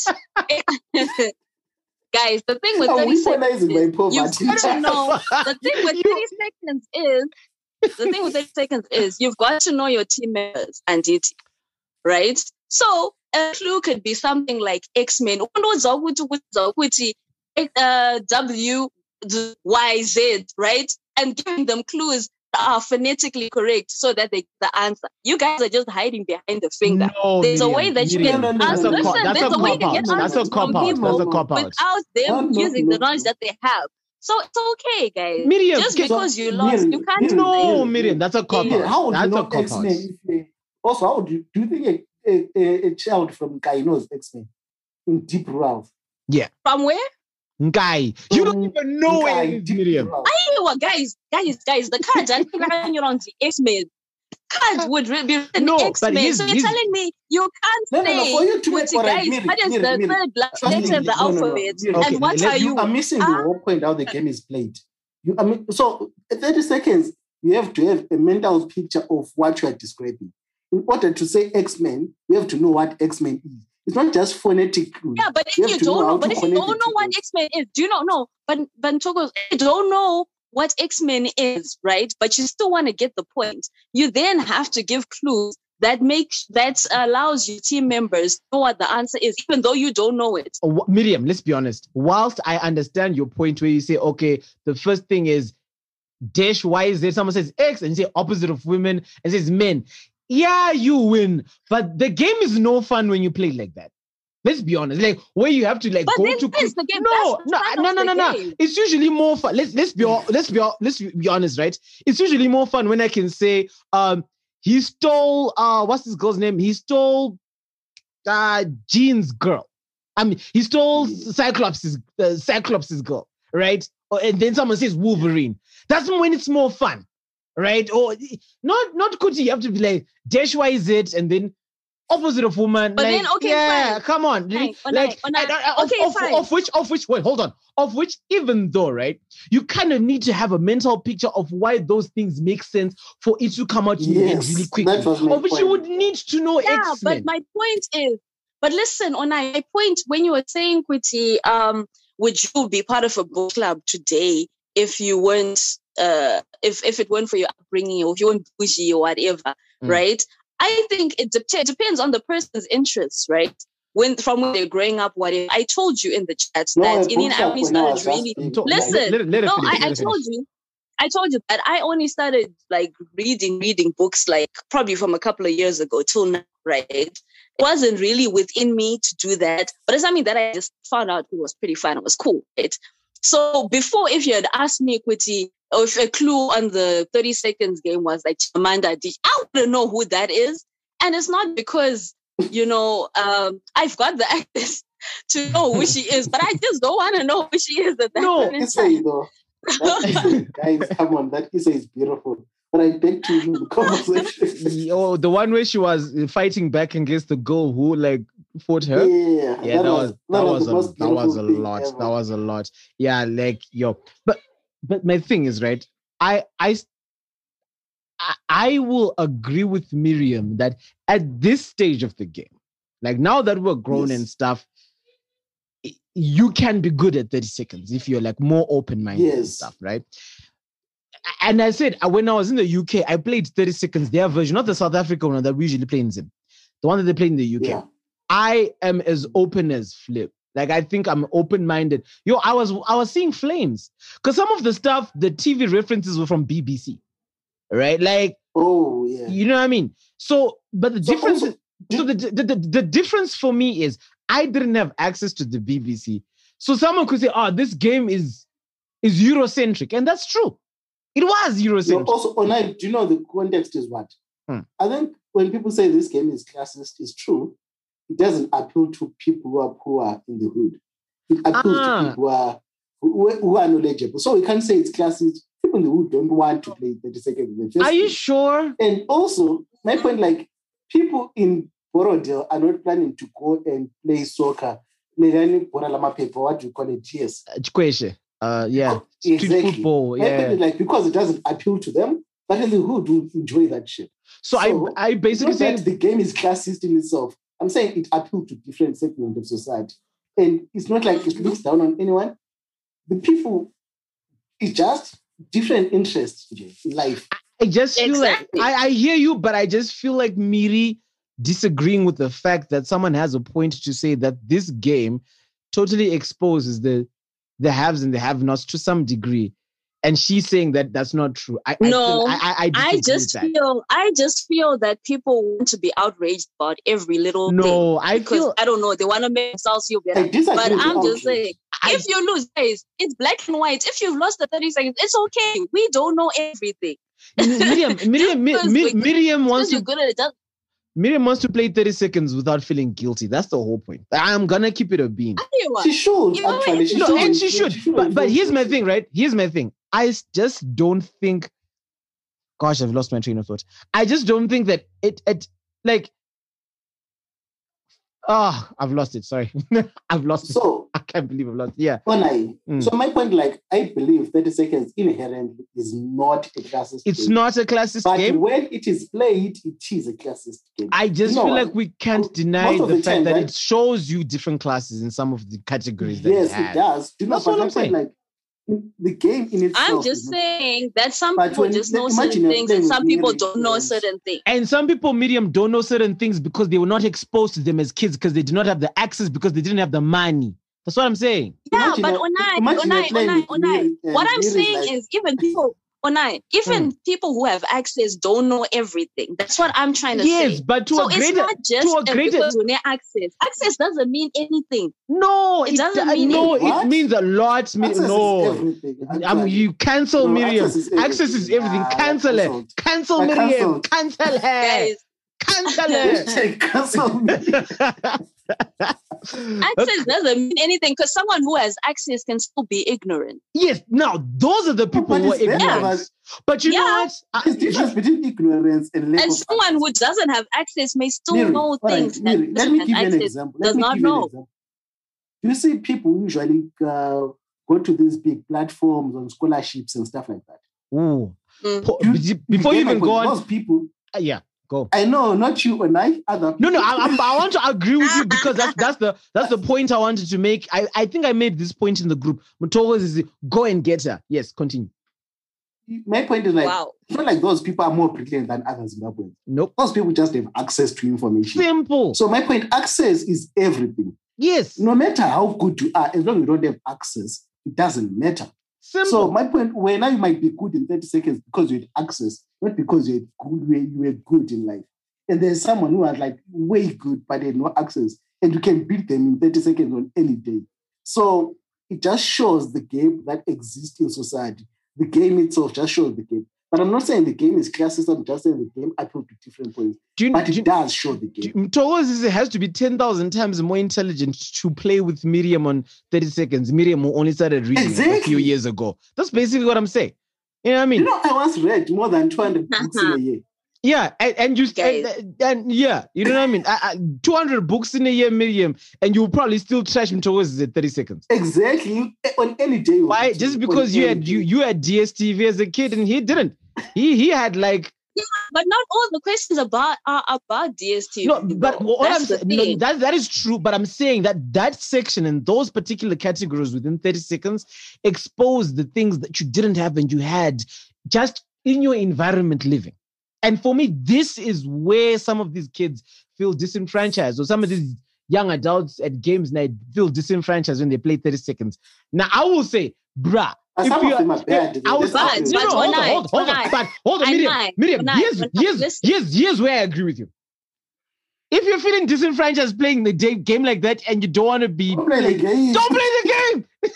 Guys, the thing with I'm thirty seconds weaponizing my is you've poverty. got to know, the thing with You- thirty seconds is, the thing with thirty seconds is you've got to know your team members and duty, right? So a clue could be something like X-Men, uh, W, Y, Z, right? And giving them clues that are phonetically correct so that they get the answer. You guys are just hiding behind the finger. No, There's a Miriam, way that you Miriam, can No, no, no, that's no, a no. cop- listen. that's There's a a way cop to out. get That's a answers cop from out. people That's a cop out. without them No, no, using no, the knowledge no. that they have. So it's okay, guys. Miriam, Just can- because you So, lost, Miriam, you can't. Miriam, No, Miriam, that's a cop Yeah, Yeah, how out. would That's you a know cop out. X-Men? If they, also, how would you, do you think a, a, a, a child from Kai knows X-Men in deep rural? From where? Guy, you don't even know where it is, deep Miriam. rural. Hey, well, guys, guys, guys, the card that you're on the X-Men. Card would re- be written No, but X-Men. he's- So you're he's- telling me you can't No, no, no, say for you to put make you all right, guys, Miri, what is Miri, the Miri. third la- Trust me, letter of the no, no, no, alphabet? Miri. Okay, And what let's- are You you? are missing Ah. the whole point how the game is played. You, I mean, so at thirty seconds, you have to have a mental picture of what you are describing. In order to say X-Men, you have to know what X-Men is. It's not just phonetic clues. Yeah, but if You you, have to know don't how know, to but if you connect don't the know two what things. X-Men is, do you not know? But but Togos, you don't know what X-Men is, right? But you still want to get the point. You then have to give clues that makes that allows your team members to know what the answer is, even though you don't know it. Oh, wh- Miriam, let's be honest. Whilst I understand your point where you say, okay, the first thing is dash Y Z, someone says X and you say opposite of women and says men. Yeah, you win. But the game is no fun when you play like that. Let's be honest. Like where you have to like But go then to that's the game. No, That's the no, fun no, of no, the no, no. game. It's usually more fun. Let's let's be hon- let's be hon- let's be honest, right? It's usually more fun when I can say, um, he stole uh what's this girl's name? He stole uh Jean's girl. I mean, he stole Cyclops' uh, Cyclops' girl, right? Or, and then someone says Wolverine. That's when it's more fun, right? Or not not Kuti. You have to be like dash Y Z and then opposite of woman. But like, then, okay, yeah, fine. come on, Fine, on like, I- on I- and, uh, of, okay, of, fine. of which, of which, wait, hold on, of which, even though, right, you kind of need to have a mental picture of why those things make sense for it to come out in your head Yes, really quickly. that was my Of which you point. would need to know Yeah, X-Men. but my point is, but listen, on my point, when you were saying, Kuti, um, would you be part of a book club today if you weren't, uh, if if it weren't for your upbringing or if you weren't bougie or whatever, Mm. right? I think it de- depends on the person's interests, right? When from when they're growing up, whatever. I told you in the chat No, that a in book I club only when I started was just really. being- To- Listen, let, let, let her No, finish, I, let I her told finish. you. I told you that I only started like reading, reading books like probably from a couple of years ago till now, right? It wasn't really within me to do that, but it's something that I just found out it was pretty fun. It was cool, right? So before, if you had asked me, Kuti, or if a clue on the thirty seconds game was like Amanda D, I wouldn't know who that is. And it's not because, you know, um, I've got the access to know who she is, but I just don't want to know who she is at that No, point in Issa, you time. know, that Issa, guys, come on, that Issa is beautiful. But I beg to leave the conversation. Oh, the one where she was fighting back against the girl who like fought her. Yeah, Yeah, that, was that was the a, most that was a beautiful thing lot. ever. That was a lot. Yeah, like yo. But but my thing is, right, I I I- I will agree with Miriam that at this stage of the game, like now that we're grown Yes. and stuff, i- you can be good at thirty seconds if you're like more open-minded and Yes. stuff, right? And I said, uh, when I was in the U K, I played thirty seconds, their version, not the South African one that we usually play in Zim, the one that they play in the U K. Yeah. I am as open as Flip. Like I think I'm open-minded. Yo, I was I was seeing flames because some of the stuff, the T V references were from B B C, right? Like Oh, yeah. you know what I mean. So, but the So difference, also, is, so the, the the the difference for me is I didn't have access to the B B C, so someone could say, "Oh, this game is is Eurocentric," and that's true. It was No, Eurocentric. also, online, do you know the context is what? Hmm. I think when people say this game is classist, it's true. It doesn't appeal to people who are poor in the hood. It appeals Ah. to people who are who, who are knowledgeable. So we can't say it's classist. People in the hood don't want to play thirty seconds. in the first Are you place. sure? And also, my point, like, people in Borodale are not planning to go and play soccer. Learning Bora Lama paper, what do you call it? Yes. Uh, Chikweshe. Uh, yeah. Oh, Street exactly. football. My point Yeah. is, like, because it doesn't appeal to them, but in the hood will enjoy that shit. So, So, I, I basically It's not saying that the game is classist in itself. I'm saying it appeals to different segments of society. And it's not like it looks down on anyone. The people, it's just different interests in life. I just feel Exactly. like I, I hear you, but I just feel like Miri disagreeing with the fact that someone has a point to say that this game totally exposes the the haves and the have-nots to some degree, and she's saying that that's not true. I, I No, feel, I, I, I disagree I just with that. feel I just feel that people want to be outraged about every little thing. No, I Because feel I don't know, they want to make themselves feel better. I disagree But with I'm the just outrage. saying, I- if you lose, guys, it's black and white. If you've lost the thirty seconds, it's okay. We don't know everything. Miriam, Miriam, Mi- Just Mi- because- Miriam wants Because you're to good at it, doesn't Miriam wants to play thirty seconds without feeling guilty. That's the whole point. I'm gonna keep it a bean. anyone. She should, You know what? actually. She No, should. and she should. But but here's my thing, right? Here's my thing. I s- just don't think. Gosh, I've lost my train of thought. I just don't think that it it like. Oh, I've lost it. Sorry, I've lost it. So, I can't believe I've lost it. Yeah. Onai, Mm. so my point, like, I believe thirty seconds inherently is not a classist It's game. not a classist But game. when it is played, it is a classist game. I just You know feel what? like we can't Most deny of the, the fact time, that right? it shows you different classes in some of the categories that Yes, it has. it does. Do you know, That's but all my I'm point, saying. like, the game in itself. I'm is just not- saying that some But people when- just know imagine certain you're things playing and some with people Miri don't know and- certain things. And some people, Miriam, don't know certain things because they were not exposed to them as kids because they did not have the access because they didn't have the money. That's what I'm saying. Yeah, Imagine but you're- Onai, imagine you're Onai, playing Onai, with Onai. Miri and What I'm Miri is saying like- is even people, Onai, even people who have access don't know everything. That's what I'm trying to Yes, say. but to So a it's greater, not just to a uh, greater, because you need access. Access doesn't mean anything. no, It it doesn't uh, mean no, it. it What? means a lot. Mi- Access is no, everything, um, actually. you cancel No, Miriam. access is Access is everything. everything. Ah, Cancel you're her. cancelled. Cancel You're Miriam. cancelled. Cancel her. Guys, Cancel her. Hashtag cancel me. access doesn't mean anything because someone who has access can still be ignorant. Yes, now those are the people but who are it's there, ignorant. But you know Yeah. what? I- There's difference between ignorance and lack And of someone who access. doesn't have access may still Miri, know all right, things that Miri, let person me has give you an access example. Let does me not give you an know. example. You see people usually uh, go to these big platforms on scholarships and stuff like that. Ooh. Mm. Po- You- be- Before you get my even go point. on, Those people, uh, yeah, go. I know, not you and I, other No, people. no, I, I'm, I want to agree with you because that's that's the that's the point I wanted to make. I, I think I made this point in the group. Mutogos is go and get her. Yes, continue. My point is like, Wow. it's not like those people are more brilliant than other Zimbabweans. Nope. Those people just have access to information. Simple. So my point, access is everything. Yes. No matter how good you are, as long as you don't have access, it doesn't matter. Simple. So my point, where now you might be good in thirty seconds because you had access, not because you had good, where you were good in life. And there's someone who was like way good, but they had no access, and you can beat them in thirty seconds on any day. So it just shows the game that exists in society. The game itself just shows the game. But I'm not saying the game is classist. I'm just saying the game appeals to different points. do you, But do it you, does show the do game. you- Mutogos is- has to be ten thousand times more intelligent to play with Miriam on thirty seconds. Miriam who only started reading a few Exactly. years ago. That's basically what I'm saying. You know what I mean? You know, I once read more than two hundred books in a year. Yeah, and, and you Guys. and, and yeah, you know what I mean. I, I, Two hundred books in a year, Miriam, and you'll probably still trash Mutogos at thirty seconds. Exactly. You, on any day. Why? on Just any because you had day. you you had D S T V as a kid and he didn't. He he had like But not all the questions about are about D S T V. no, but though. what I'm That's the saying no, thing. that that is true. But I'm saying that that section and those particular categories within thirty seconds expose the things that you didn't have and you had just in your environment living. And for me, this is where some of these kids feel disenfranchised, or some of these young adults at games night feel disenfranchised when they play thirty seconds. Now, I will say, bruh, But if some you of them are bad. I was, But- That's no, but no, hold on, Onai, hold on, hold on, Onai, but hold on, Miriam, Onai, Miriam, Onai, here's, Onai, here's, listen. here's, here's where I agree with you. If you're feeling disenfranchised playing the day, game like that and you don't want to be Don't play the game. don't play the game.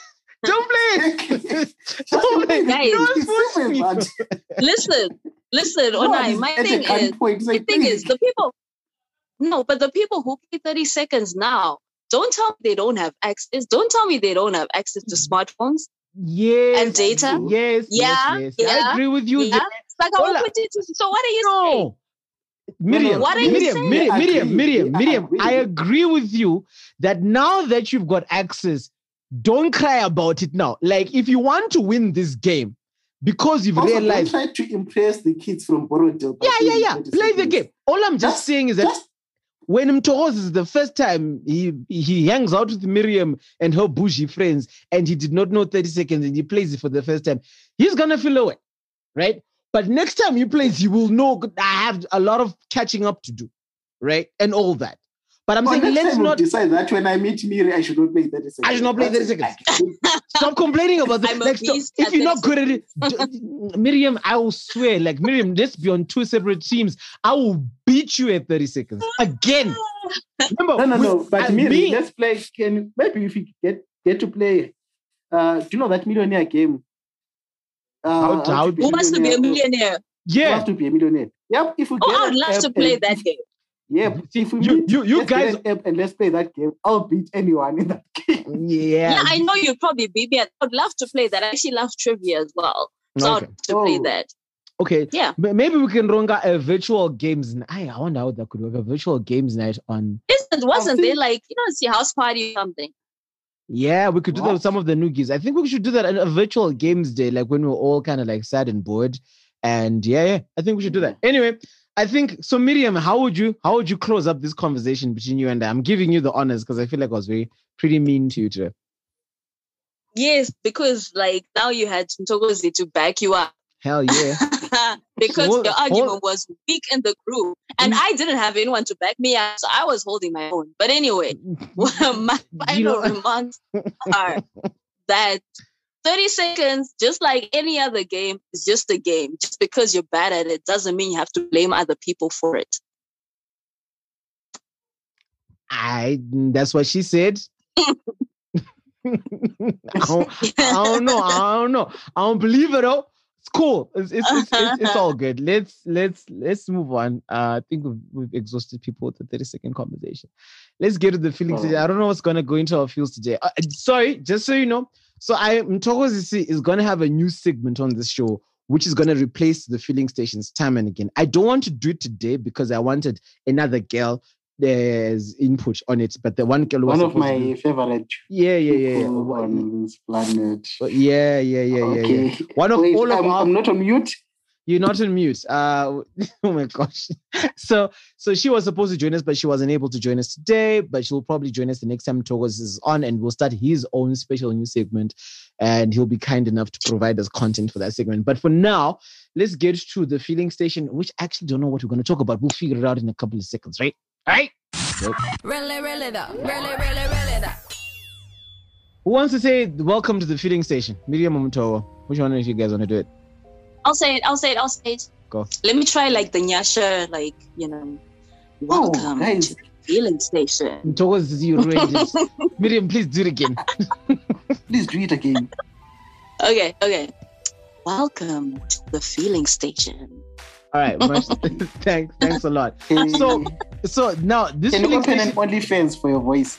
Don't play it. Don't play it. Guys, No one's it's forcing simple, you. but- Listen, listen, No, Onai. it's My at a thing is, gunpoint, it's the like, thing please. is, the people. No, but the people who play thirty seconds now, don't tell me they don't have access. Don't tell me they don't have access to smartphones Yes. and data. Yes. Yeah, Yes. Yes. I yeah, agree with you. Yeah, there. it's like I Hola. want to. So what are you saying? No. Miriam, What are you Miriam, saying? Miriam, I Miriam, agree. Miriam, I Miriam, agree. I agree with you that now that you've got access, don't cry about it now. Like, if you want to win this game, because you've Also, realized, don't try to impress the kids from Borodale. by yeah, yeah, playing yeah, thirty play the seconds. game. All I'm just, Just- saying is that just- when Mtoros is the first time he he hangs out with Miriam and her bougie friends, and he did not know thirty seconds, and he plays it for the first time, he's gonna feel away, right? But next time he plays, he will know I have a lot of catching up to do, right? And all that. But I'm Well, saying next let's time we'll not decide that when I meet Miri, I should not play thirty seconds. I should not play That's thirty it. seconds. Stop complaining about that. I'm a Like, stop. beast If at you're not good at thirty it, d- Miriam, I will swear, like Miriam, let's be on two separate teams. I will beat you at thirty seconds again. Remember, No, no, we- no. But I- Miri, me- let's play. Can maybe if you get get to play? Uh, do you know that millionaire game? Uh, How to- how- be Who wants to be a millionaire? Who yeah. wants to be a millionaire? Yep. If we Oh, get I would an love app to play and- that game. Yeah. See, If we you- meet, you- you let's get guys- an app and let's play that game. I'll beat anyone in that game. Yeah. Yeah, I know you'd probably beat me. I would love to play that. I actually love trivia as well. So I Okay. would to play Oh. that. Okay. Yeah. M- Maybe we can run a virtual games. n- I I wonder how that could work. A virtual games night on. Isn't wasn't there think- like you know, see house party or something? Yeah, we could do that with What? some of the noogies. I think we should do that on a virtual games day, like when we're all kind of like sad and bored. And yeah, yeah, I think we should do that. Anyway, I think so. Miriam, how would you how would you close up this conversation between you and I? I'm giving you the honors because I feel like I was very pretty mean to you today. Yes, because like now you had Mtogozi to back you up. Hell yeah. because Hold- your argument hold- was weak in the group. And Mm. I didn't have anyone to back me up. So I was holding my own. But anyway, my You final know- remarks are that thirty seconds, just like any other game, is just a game. Just because you're bad at it doesn't mean you have to blame other people for it. I that's what she said. I, don't, I don't know. I don't know. I don't believe it though. It's cool. It's it's, it's, it's, it's all good. Let's let's let's move on. Uh, I think we've, we've exhausted people with the thirty second conversation. Let's get to the feelings Oh. today. I don't know what's gonna go into our feels today. Uh, sorry, just so you know. So I Mtokozisi is gonna have a new segment on this show, which is gonna replace the filling stations time and again. I don't want to do it today because I wanted another girl. There's input on it, but the one girl was One of supposed to my do- favorite yeah, yeah, yeah, yeah. people One- on this planet. yeah, yeah, yeah, yeah, okay. yeah. One of Wait, all of I'm, our, I'm not on mute. you're not on mute. Uh, oh my gosh. So, so she was supposed to join us, but she wasn't able to join us today. But she'll probably join us the next time Togos is on, and we'll start his own special news segment, and he'll be kind enough to provide us content for that segment. But for now, let's get to the filling station, which I actually don't know what we're going to talk about. We'll figure it out in a couple of seconds, right? All right. Really, really though. Really, really, really though. Who wants to say welcome to the filling station? Miriam or Mtogo? Which one of you guys want to do it? I'll say it. I'll say it. I'll say it. Go. Let me try like the Nyasha, like, you know, Oh, welcome guys. to the feeling station. Mtogo is you already. Miriam, please do it again. Please do it again. Okay, okay. Welcome to the feeling station. All right, much, thanks, thanks a lot. Hey, So, so now this can you filling open an station. OnlyFans for your voice?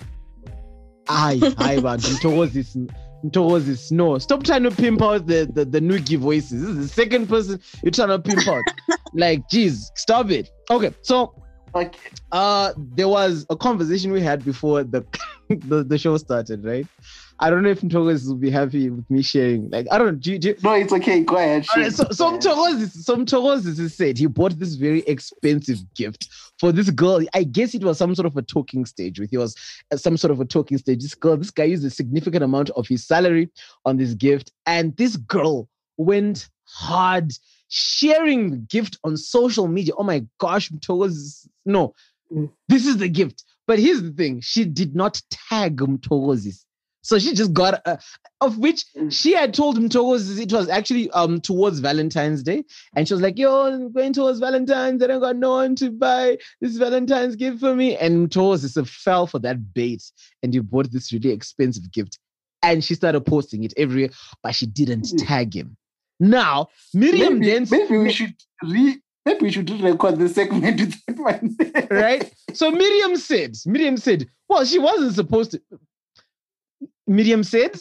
Aye, aye, man. Mtogo is Mtogo is no. Stop trying to pimp out the the, the Nuki voices. This is the second person you're trying to pimp out. Like, geez, stop it. Okay, so Okay. uh, there was a conversation we had before the the, the show started, right? I don't know if Mtogo will be happy with me sharing. Like, I don't know. Do you, do you, No, it's okay. Go ahead. All right, so Shane. some Mtogozis, some Mtogozis said he bought this very expensive gift for this girl. I guess it was some sort of a talking stage with yours, uh, some sort of a talking stage. This girl, this guy used a significant amount of his salary on this gift, and this girl went hard sharing the gift on social media. Oh my gosh, Mtogozis, no, Mm. this is the gift. But here's the thing: she did not tag Mtogozis. So she just got, uh, of which she had told him towards, it was actually um towards Valentine's Day. And she was like, yo, I'm going towards Valentine's. I don't got no one to buy this Valentine's gift for me. And towards this fell for that bait. And you bought this really expensive gift. and she started posting it everywhere, but she didn't tag him. Now, Miriam maybe, then... Maybe we should re... Maybe we should record the segment with that one. Right? So Miriam said, Miriam said, well, she wasn't supposed to... Miriam said...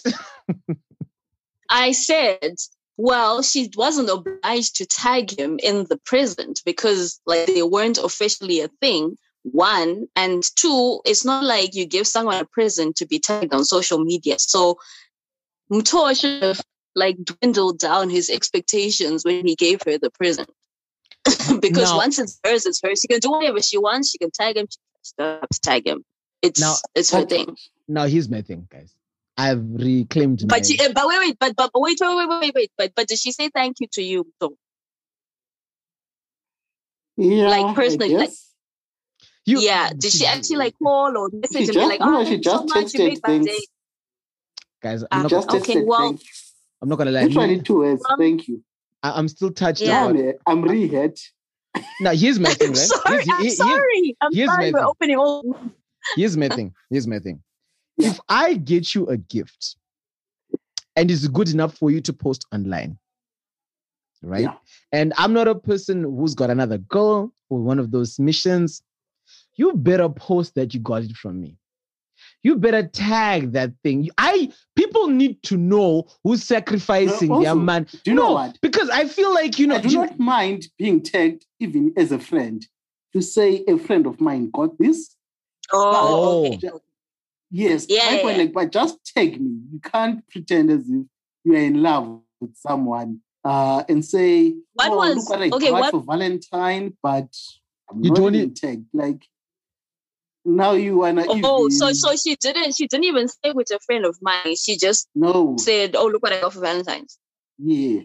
I said, well, she wasn't obliged to tag him in the present because like they weren't officially a thing, one. And two, it's not like you give someone a present to be tagged on social media. So Muthoa should have like dwindled down his expectations when he gave her the present. Because now, once it's hers, it's hers. She can do whatever she wants. She can tag him. She doesn't have to tag him. It's now, it's her thing. Now here's my thing, guys. I've reclaimed But my... she, but wait, wait, but but but wait, wait, wait, wait, wait. But but did she say thank you to you? So, Yeah, like personally, like You, yeah. Did she actually like call or message She and be just- like, no, oh, she thank you so just much, you texted made my things. day. guys, I'm Ah, not, Just gonna, okay, texted well, thank you. I'm not gonna lie. Literally two words. Um, Thank you. I, I'm still touched Yeah. about... Yeah, I'm re-hit. Now, here's my thing, I'm right? sorry. Here's, I'm here- here- sorry. I'm here's sorry my for thing. opening all. Here's my thing. Here's my thing. Yeah. If I get you a gift and it's good enough for you to post online, right? Yeah. And I'm not a person who's got another girl or one of those missions, you better post that you got it from me. You better tag that thing. I people need to know who's sacrificing Uh, also, their man. do you know No, what? because I feel like, you know, I do you- not mind being tagged, even as a friend, to say a friend of mine got this. Oh, Oh. okay. Yes, Yeah, my yeah, point, yeah. like, but just tag me. You can't pretend as if you are in love with someone uh, and say, What "Oh, was- look what I okay, got what- for Valentine," but I'm You not don't even need- tagged. Like now you wanna. Oh, so even- so she didn't she didn't even say with a friend of mine. She just no, said, "Oh, look what I got for Valentine's." yeah.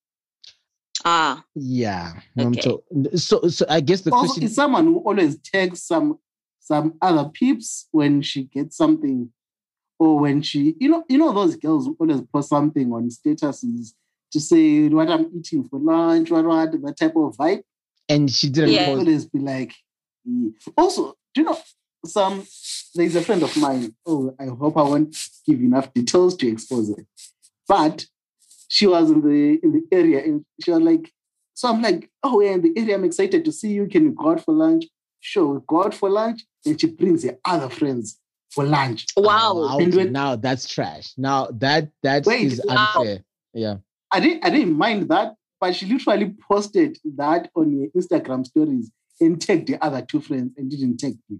Ah, yeah. I'm Okay. to- so, so I guess the Also, question is someone who always tags some some other peeps when she gets something, or when she, you know, you know those girls who always post something on statuses to say what I'm eating for lunch, what what that type of vibe. and she didn't Yeah. post. Always be like. Yeah. Also, do you know some? There's a friend of mine. Oh, I hope I won't give enough details to expose it, but she was in the in the area and she was like, so I'm like, oh, we're in the area. I'm excited to see you. Can you go out for lunch? Sure, we go out for lunch. And she brings her other friends for lunch. wow. Wow, And when- now that's trash. Now that that Wait, is wow. unfair. Yeah. I didn't I didn't mind that, but she literally posted that on her Instagram stories and tagged the other two friends and didn't tag me.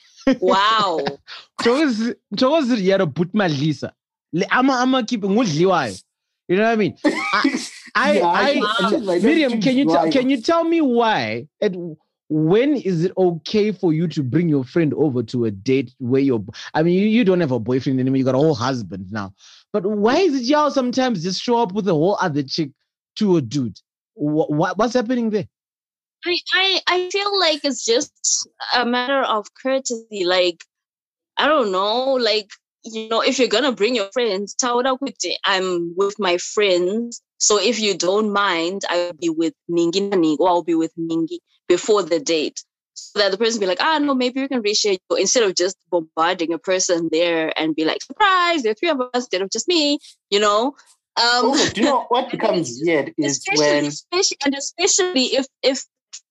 Wow. Mthokozi Mthokozi yaro butmadlisa. Le ama ama keep ngudliwayo. You know what I mean? I I, Yeah, I I- Wow. like, Miriam, can you tell why? can you tell me why? And when is it okay for you to bring your friend over to a date where you're? I mean, you, you don't have a boyfriend anymore. You got a whole husband now. But why is it y'all sometimes just show up with a whole other chick to a dude? What, what what's happening there? I, I I feel like it's just a matter of courtesy. Like, I don't know, like, you know, if you're gonna bring your friends, tawuda kuti I'm with my friends. So if you don't mind, I'll be with Ningi Nani or I'll be with Ningi before the date. So that the person be like, ah no, maybe we can reshare you instead of just bombarding a person there and be like, surprise, there are three of us instead of just me, you know. Um Also, do you know what becomes it's- weird is especially, when especially and especially if if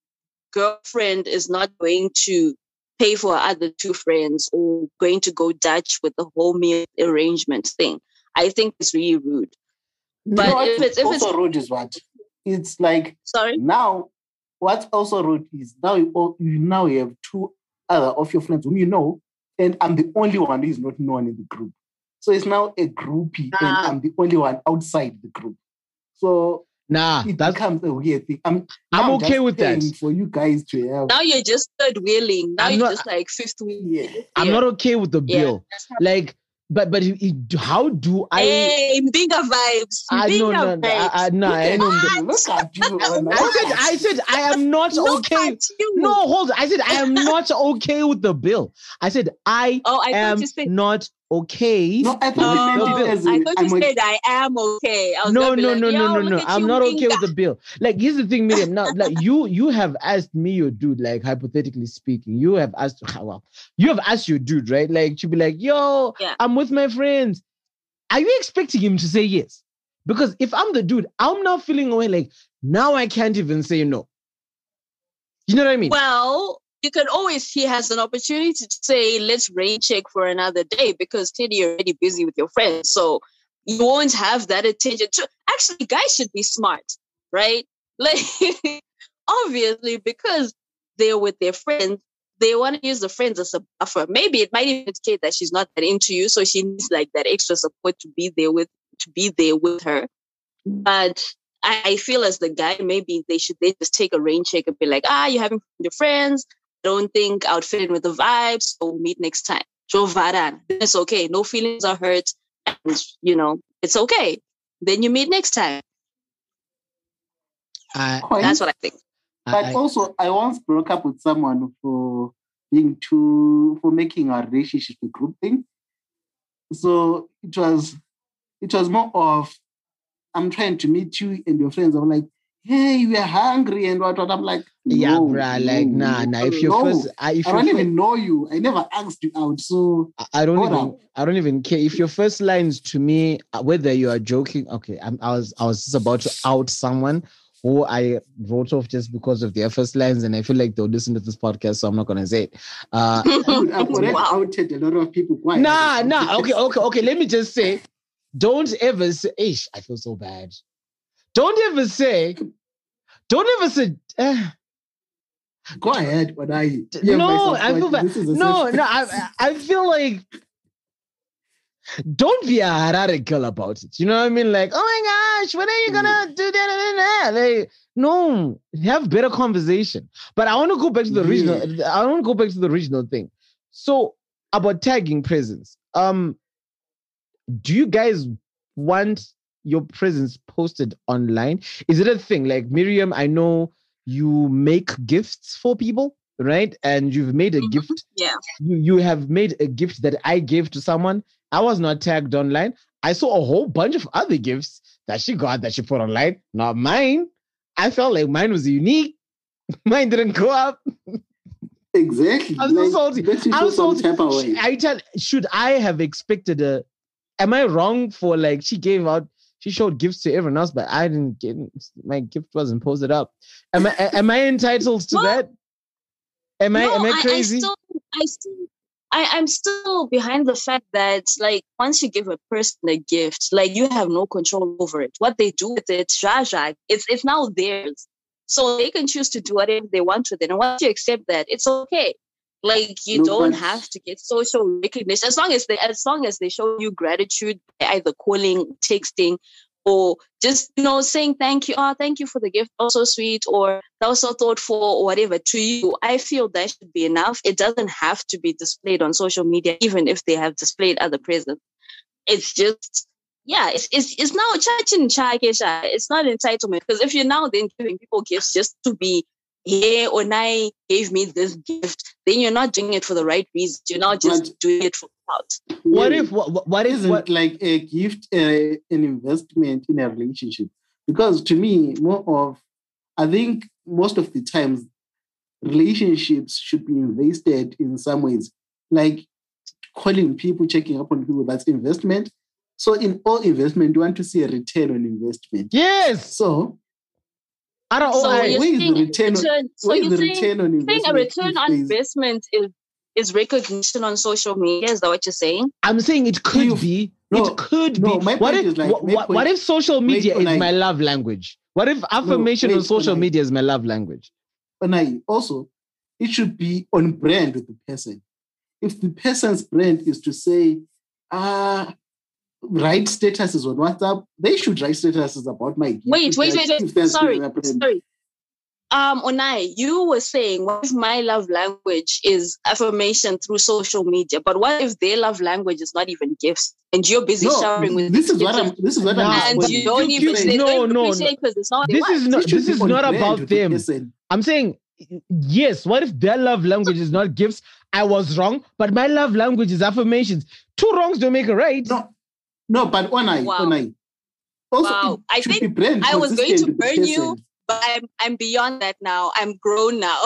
girlfriend is not going to pay for her other two friends or going to go Dutch with the whole meal arrangement thing. I think it's really rude. you But know what if it's if also it's rude is what? It's like sorry, now what's also rude is now you, all- you now you have two other of your friends whom you know, and I'm the only one who is not known in the group. So it's now a groupie, Ah. and I'm the only one outside the group. So Nah, it that's becomes a weird thing. I'm, I'm now okay just with that. paying for you guys to have. now you're just third wheeling. Now I'm you're not- just like fifth wheel. Yeah. I'm Yeah. not okay with the Yeah. bill. Like, but but it- it- how do I? Hey, Mbinga vibes. I Mbinga no no no, vibes. I, I, no, I Look don't. at you, look at you. Anna. I said I said I am not Look okay. at you. No, hold on. I said I am not okay with the bill. I said I Oh, I am thought you said. not okay. No, I thought Oh, you meant it as I in, thought you I'm a- said I am okay. I was No, gonna be no, like, no, no, yo, no, look no. at I'm you, not okay Mbinga. with the bill. Like, here's the thing, Miriam. Now, like you, you have asked me, your dude. Like, hypothetically speaking, you have asked. Well, you have asked your dude, right? Like, to be like, yo, Yeah. I'm with my friends. are you expecting him to say yes? Because if I'm the dude, I'm now feeling away like, now I can't even say no. You know what I mean? Well, you can always, he has an opportunity to say, let's rain check for another day because clearly you're already busy with your friends. So you won't have that attention. To, actually, guys should be smart, right? Like, obviously, because they're with their friends, they want to use the friends as a buffer. Maybe it might indicate that she's not that into you, so she needs like that extra support to be there with to be there with her. But I, I feel as the guy, maybe they should they just take a rain check and be like, ah, you're having your friends. I don't think I would fit in with the vibes, so we'll meet next time. Joe Varan, it's okay. No feelings are hurt, and you know it's okay. Then you meet next time. I, That's what I think. But I, also, I once broke up with someone for being too for making our relationship a group thing. So it was, it was more of, I'm trying to meet you and your friends. I'm like, hey, we are hungry and what? what. I'm like, no, yeah, bruh, like, no, nah, nah. If you're no. first, I, if I you're don't first, even know you. I never asked you out. So I- I don't Hold even, on. I don't even care. If your first lines to me, uh, whether you are joking, okay, I'm, I was, I was just about to out someone who I wrote off just because of their first lines, and I feel like they'll listen to this podcast, so I'm not gonna say it. Uh, dude, I've already Wow. outed a lot of people. Why? nah, nah. Okay, okay, okay. Let me just say, don't ever say, ish, I feel so bad. Don't ever say, don't ever say, uh, Go ahead, but I. no, I feel bad. No, no, I, I feel like, don't be a Harare girl about it. You know what I mean? Like, oh my gosh, when are you gonna do that? Like, no, have better conversation. But I want to go back to the Yeah. regional. I want to go back to the regional thing. So about tagging presents. Um, do you guys want your presents posted online? Is it a thing? Like Miriam, I know you make gifts for people, right? And you've made a gift. Yeah. You you have made a gift that I gave to someone. I was not tagged online. I saw a whole bunch of other gifts that she got that she put online. Not mine. I felt like mine was unique. Mine didn't go up. Exactly. I'm so Like, salty. makes you I'm feel some salty. type of way. I tell. Should I have expected a? Am I wrong for like she gave out? She showed gifts to everyone else, but I didn't get. My gift wasn't posted up. Am I? Am I entitled to What? that? Am I? No, Am I I, crazy? I still, I still, I, I'm still behind the fact that, like, once you give a person a gift, like, you have no control over it. What they do with it, jaja, it's it's now theirs. So they can choose to do whatever they want with it. And once you accept that, it's okay. Like, you No, don't but- have to get social recognition as long as they as long as they show you gratitude by either calling, texting, or just, you know, saying thank you. Oh, thank you for the gift. Also sweet, or that was so thoughtful, or whatever. To you, I feel that should be enough. It doesn't have to be displayed on social media, even if they have displayed other presents. It's just, yeah, it's it's, it's now church and chakesha. It's not entitlement, because if you're now then giving people gifts just to be, yeah, Onai gave me this gift, then you're not doing it for the right reasons. You're not just But- doing it for clout. What Yeah. if? What, what if? Isn't What, like a gift, uh, an investment in a relationship? Because to me, more of, I think most of the times, relationships should be invested in some ways, like calling people, checking up on people. That's investment. So in all investment, you want to see a return on investment. yes. So I don't. So oh, I, you're where is the saying return on- return, so where is you're the saying, return on saying investment? a return if on there's- investment is is recognition on social media. Is that what you're saying? I'm saying it could You- be. no, it could no, be. my What point if? is like- what, my what, what point- if social media wait, is Onai. my love language? What if affirmation wait, on social Onai. media is my love language? And I also, it should be on brand with the person. If the person's brand is to say, ah, write statuses on WhatsApp, they should write statuses about my gift. Wait, if wait, that- wait, if wait. that's Sorry, their brand. sorry. Um, Onai, you were saying, what if my love language is affirmation through social media? But what if their love language is not even gifts, and you're busy No, showering with this is what I'm. expensive- This is what Nah, I'm. and but you don't you- even you- say, no, don't no, appreciate because it's not This what. is not. It should This be is on not brand about with the them. person. I'm saying, yes, what if their love language is not gifts? I was wrong, but my love language is affirmations. Two wrongs don't make a right. No, no, but Onai, Wow. Onai. Also, Wow. it I should think be brand I was going to consistent with the burn you, person. but I'm I'm beyond that now. I'm grown now.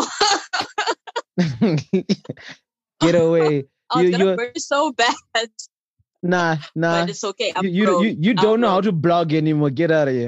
Get away. I was You- gonna you're- burn you so bad. Nah, nah. But it's okay. I'm You, you, grown. you, you I'm don't know how grown. to blog anymore. Get out of here.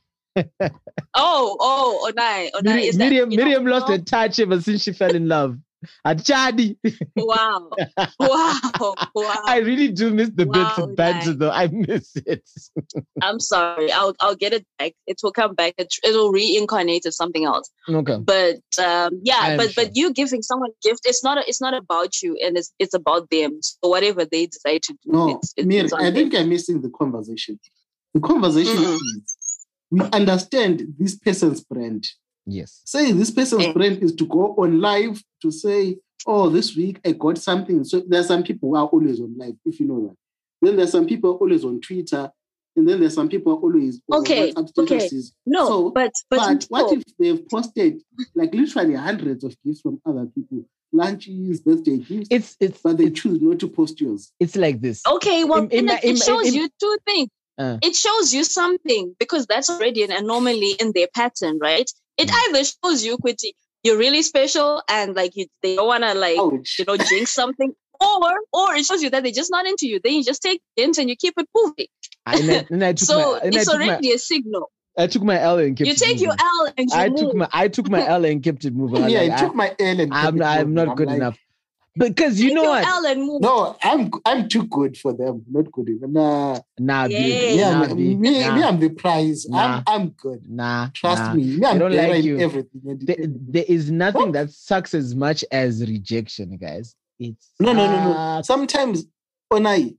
Oh, oh, Onai. Onai. Miriam, Is that, Miriam, you know, Miriam lost no? her touch ever since she fell in love. Achadi. Wow. Wow. Wow. I really do miss the bits Wow, of banter, nice. though. I miss it. I'm sorry. I'll I'll get it back. It will come back. It, it'll reincarnate as something else. Okay. But um, yeah, I am but sure. but you giving someone a gift, it's not a, it's not about you, and it's it's about them. So whatever they decide to do, No, it's, it's, Mir, it's on I them. think I'm missing the conversation. The conversation Mhm. is we understand this person's brand. Yes. Say this person's Eh. brand is to go on live to say, oh, this week I got something. So there are some people who are always on live, if you know that. Then there's some people always on Twitter, and then there's some people always on Okay, WhatsApp okay. statuses. No, So, but but, But what no. if they've posted like literally hundreds of gifts from other people, lunches, birthday gifts, It's it's but they it's, choose not to post yours? it's like this. Okay, well, Im- then ima- it, it ima- shows im- you two things. Uh. It shows you something because that's already an anomaly in their pattern, right? It Mm. either shows you, Kwiti, you're really special and like you, they don't want to like Ouch. you know jinx something, or or it shows you that they're just not into you. Then you just take it and you keep it moving. And I, and I took So my, and I it's took my, already a signal. I took my L and kept You it take your moving. L and you I move. took my I took my L and kept it moving. I was Yeah, like, I took my L and I, I'm kept it I'm moving. not I'm good like, enough. Because you Take know your what? L and move. No, I'm I'm too good for them. Not good enough. Nah, Nah, Yay. B. yeah, Nah, me, B. me, me, Nah, I'm the prize. Nah. I'm I'm good. nah. Trust nah. me. Me, I'm don't better like in you. everything. and There, everything. there is nothing What? that sucks as much as rejection, guys. It's No, no, no, no. Sometimes when I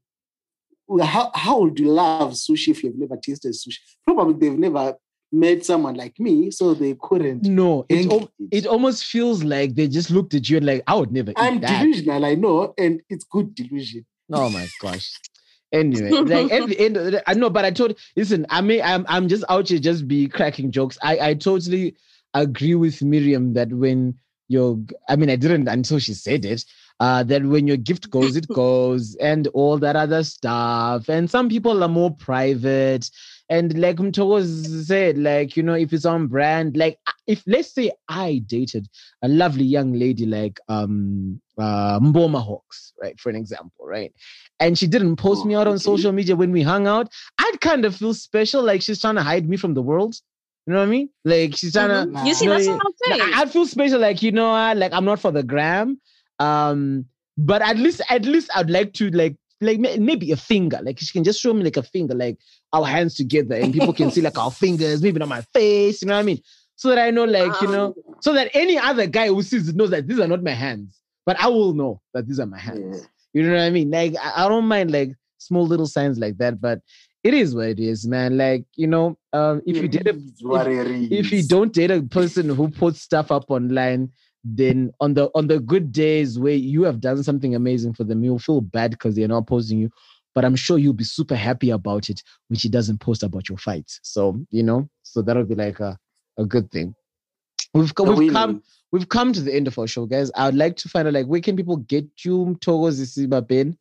how how would you love sushi if you've never tasted sushi? Probably they've never met someone like me, so they couldn't. No, it, Thank al- you. it almost feels like they just looked at you and like, I would never eat I'm that. delusional, I know, and it's good delusion. Oh my gosh. Anyway, like at the end of the day, I know, but I told listen, I mean I'm I'm just out here just be cracking jokes. I, I totally agree with Miriam that when your I mean I didn't until she said it, uh, that when your gift goes, it goes, and all that other stuff. And some people are more private. And like Mtogo said, like, you know, if it's on brand, like if let's say I dated a lovely young lady like um uh Mboma Hawks, right, for an example, right? And she didn't post Oh, me out on okay. social media when we hung out, I'd kind of feel special, like she's trying to hide me from the world. You know what I mean? Like she's trying to Mhm. You see, no, that's yeah. what I'm saying. I- I'd feel special, like, you know, I, like I'm not for the gram. Um, but at least at least I'd like to like like may- maybe a finger. Like she can just show me like a finger, like our hands together, and people can see like our fingers, maybe not my face, you know what I mean? So that I know, like, you know, Um, so that any other guy who sees it knows that these are not my hands, but I will know that these are my hands. Yeah. You know what I mean? Like I, I don't mind like small little signs like that, but it is what it is, man. Like, you know, um, if you did a, It's what it if you is. don't date a person who puts stuff up online, then on the on the good days where you have done something amazing for them, you'll feel bad because they're not posting you. But I'm sure you'll be super happy about it, which he doesn't post about your fights. So, you know, so that'll be like a, a good thing. We've co- The we've winning. come we've come to the end of our show, guys. I would like to find out like where can people get you, Togo Zisiba Ben?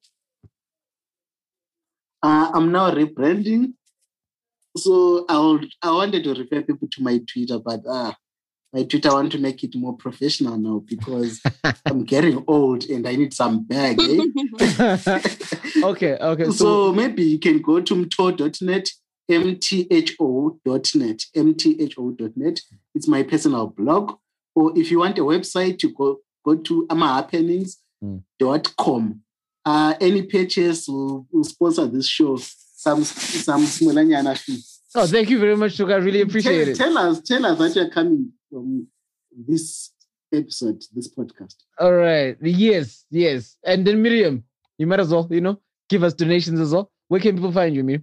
Uh, I'm now rebranding. So I would, I wanted to refer people to my Twitter, but uh, my Twitter I want to make it more professional now because I'm getting old and I need some bag. Eh? Okay, okay. so, So, maybe you can go to mto dot net, M T H O dot net, M T H O dot net. It's my personal blog. Or if you want a website, you go, go to amahappenings dot com. Uh, any purchase will, will sponsor this show. Some some smolanyana fee. oh, thank you very much, Togo. I really appreciate tell, it. tell us, tell us that you're coming from this episode, this podcast. All right. Yes, yes. And then Miriam, you might as well, you know, give us donations as well. Where can people find you, Miriam?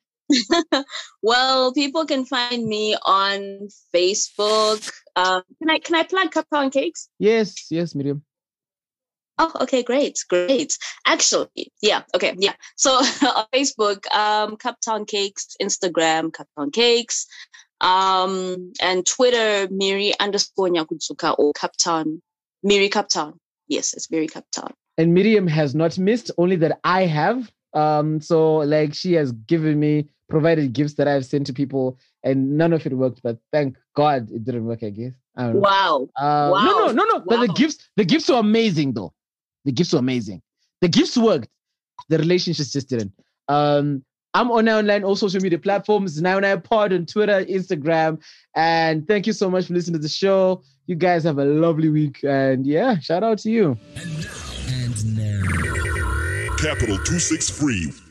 Well, people can find me on Facebook. Um, can I can I plug Cup Pound Cakes? Yes, yes, Miriam. Oh, okay, great, great. Actually, yeah, okay, yeah. So on Facebook, um, Cuptown Cakes, Instagram, Cuptown Cakes, um, and Twitter, Miri underscore Nyakutsuka or Cuptown, Miri Cuptown. Yes, it's Miri Cuptown. And Miriam has not missed, only that I have. Um, so like she has given me, provided gifts that I've sent to people, and none of it worked. But thank God it didn't work, I guess. I don't know. Wow. Uh, Wow. No, no, no, no. But the Wow. gifts, the gifts were amazing, though. The gifts were amazing. The gifts worked. the relationships just didn't. Um, I'm on Now Online, all social media platforms, Now Online Pod on Twitter, Instagram. And thank you so much for listening to the show. You guys have a lovely week. And yeah, shout out to you. Capital two six three.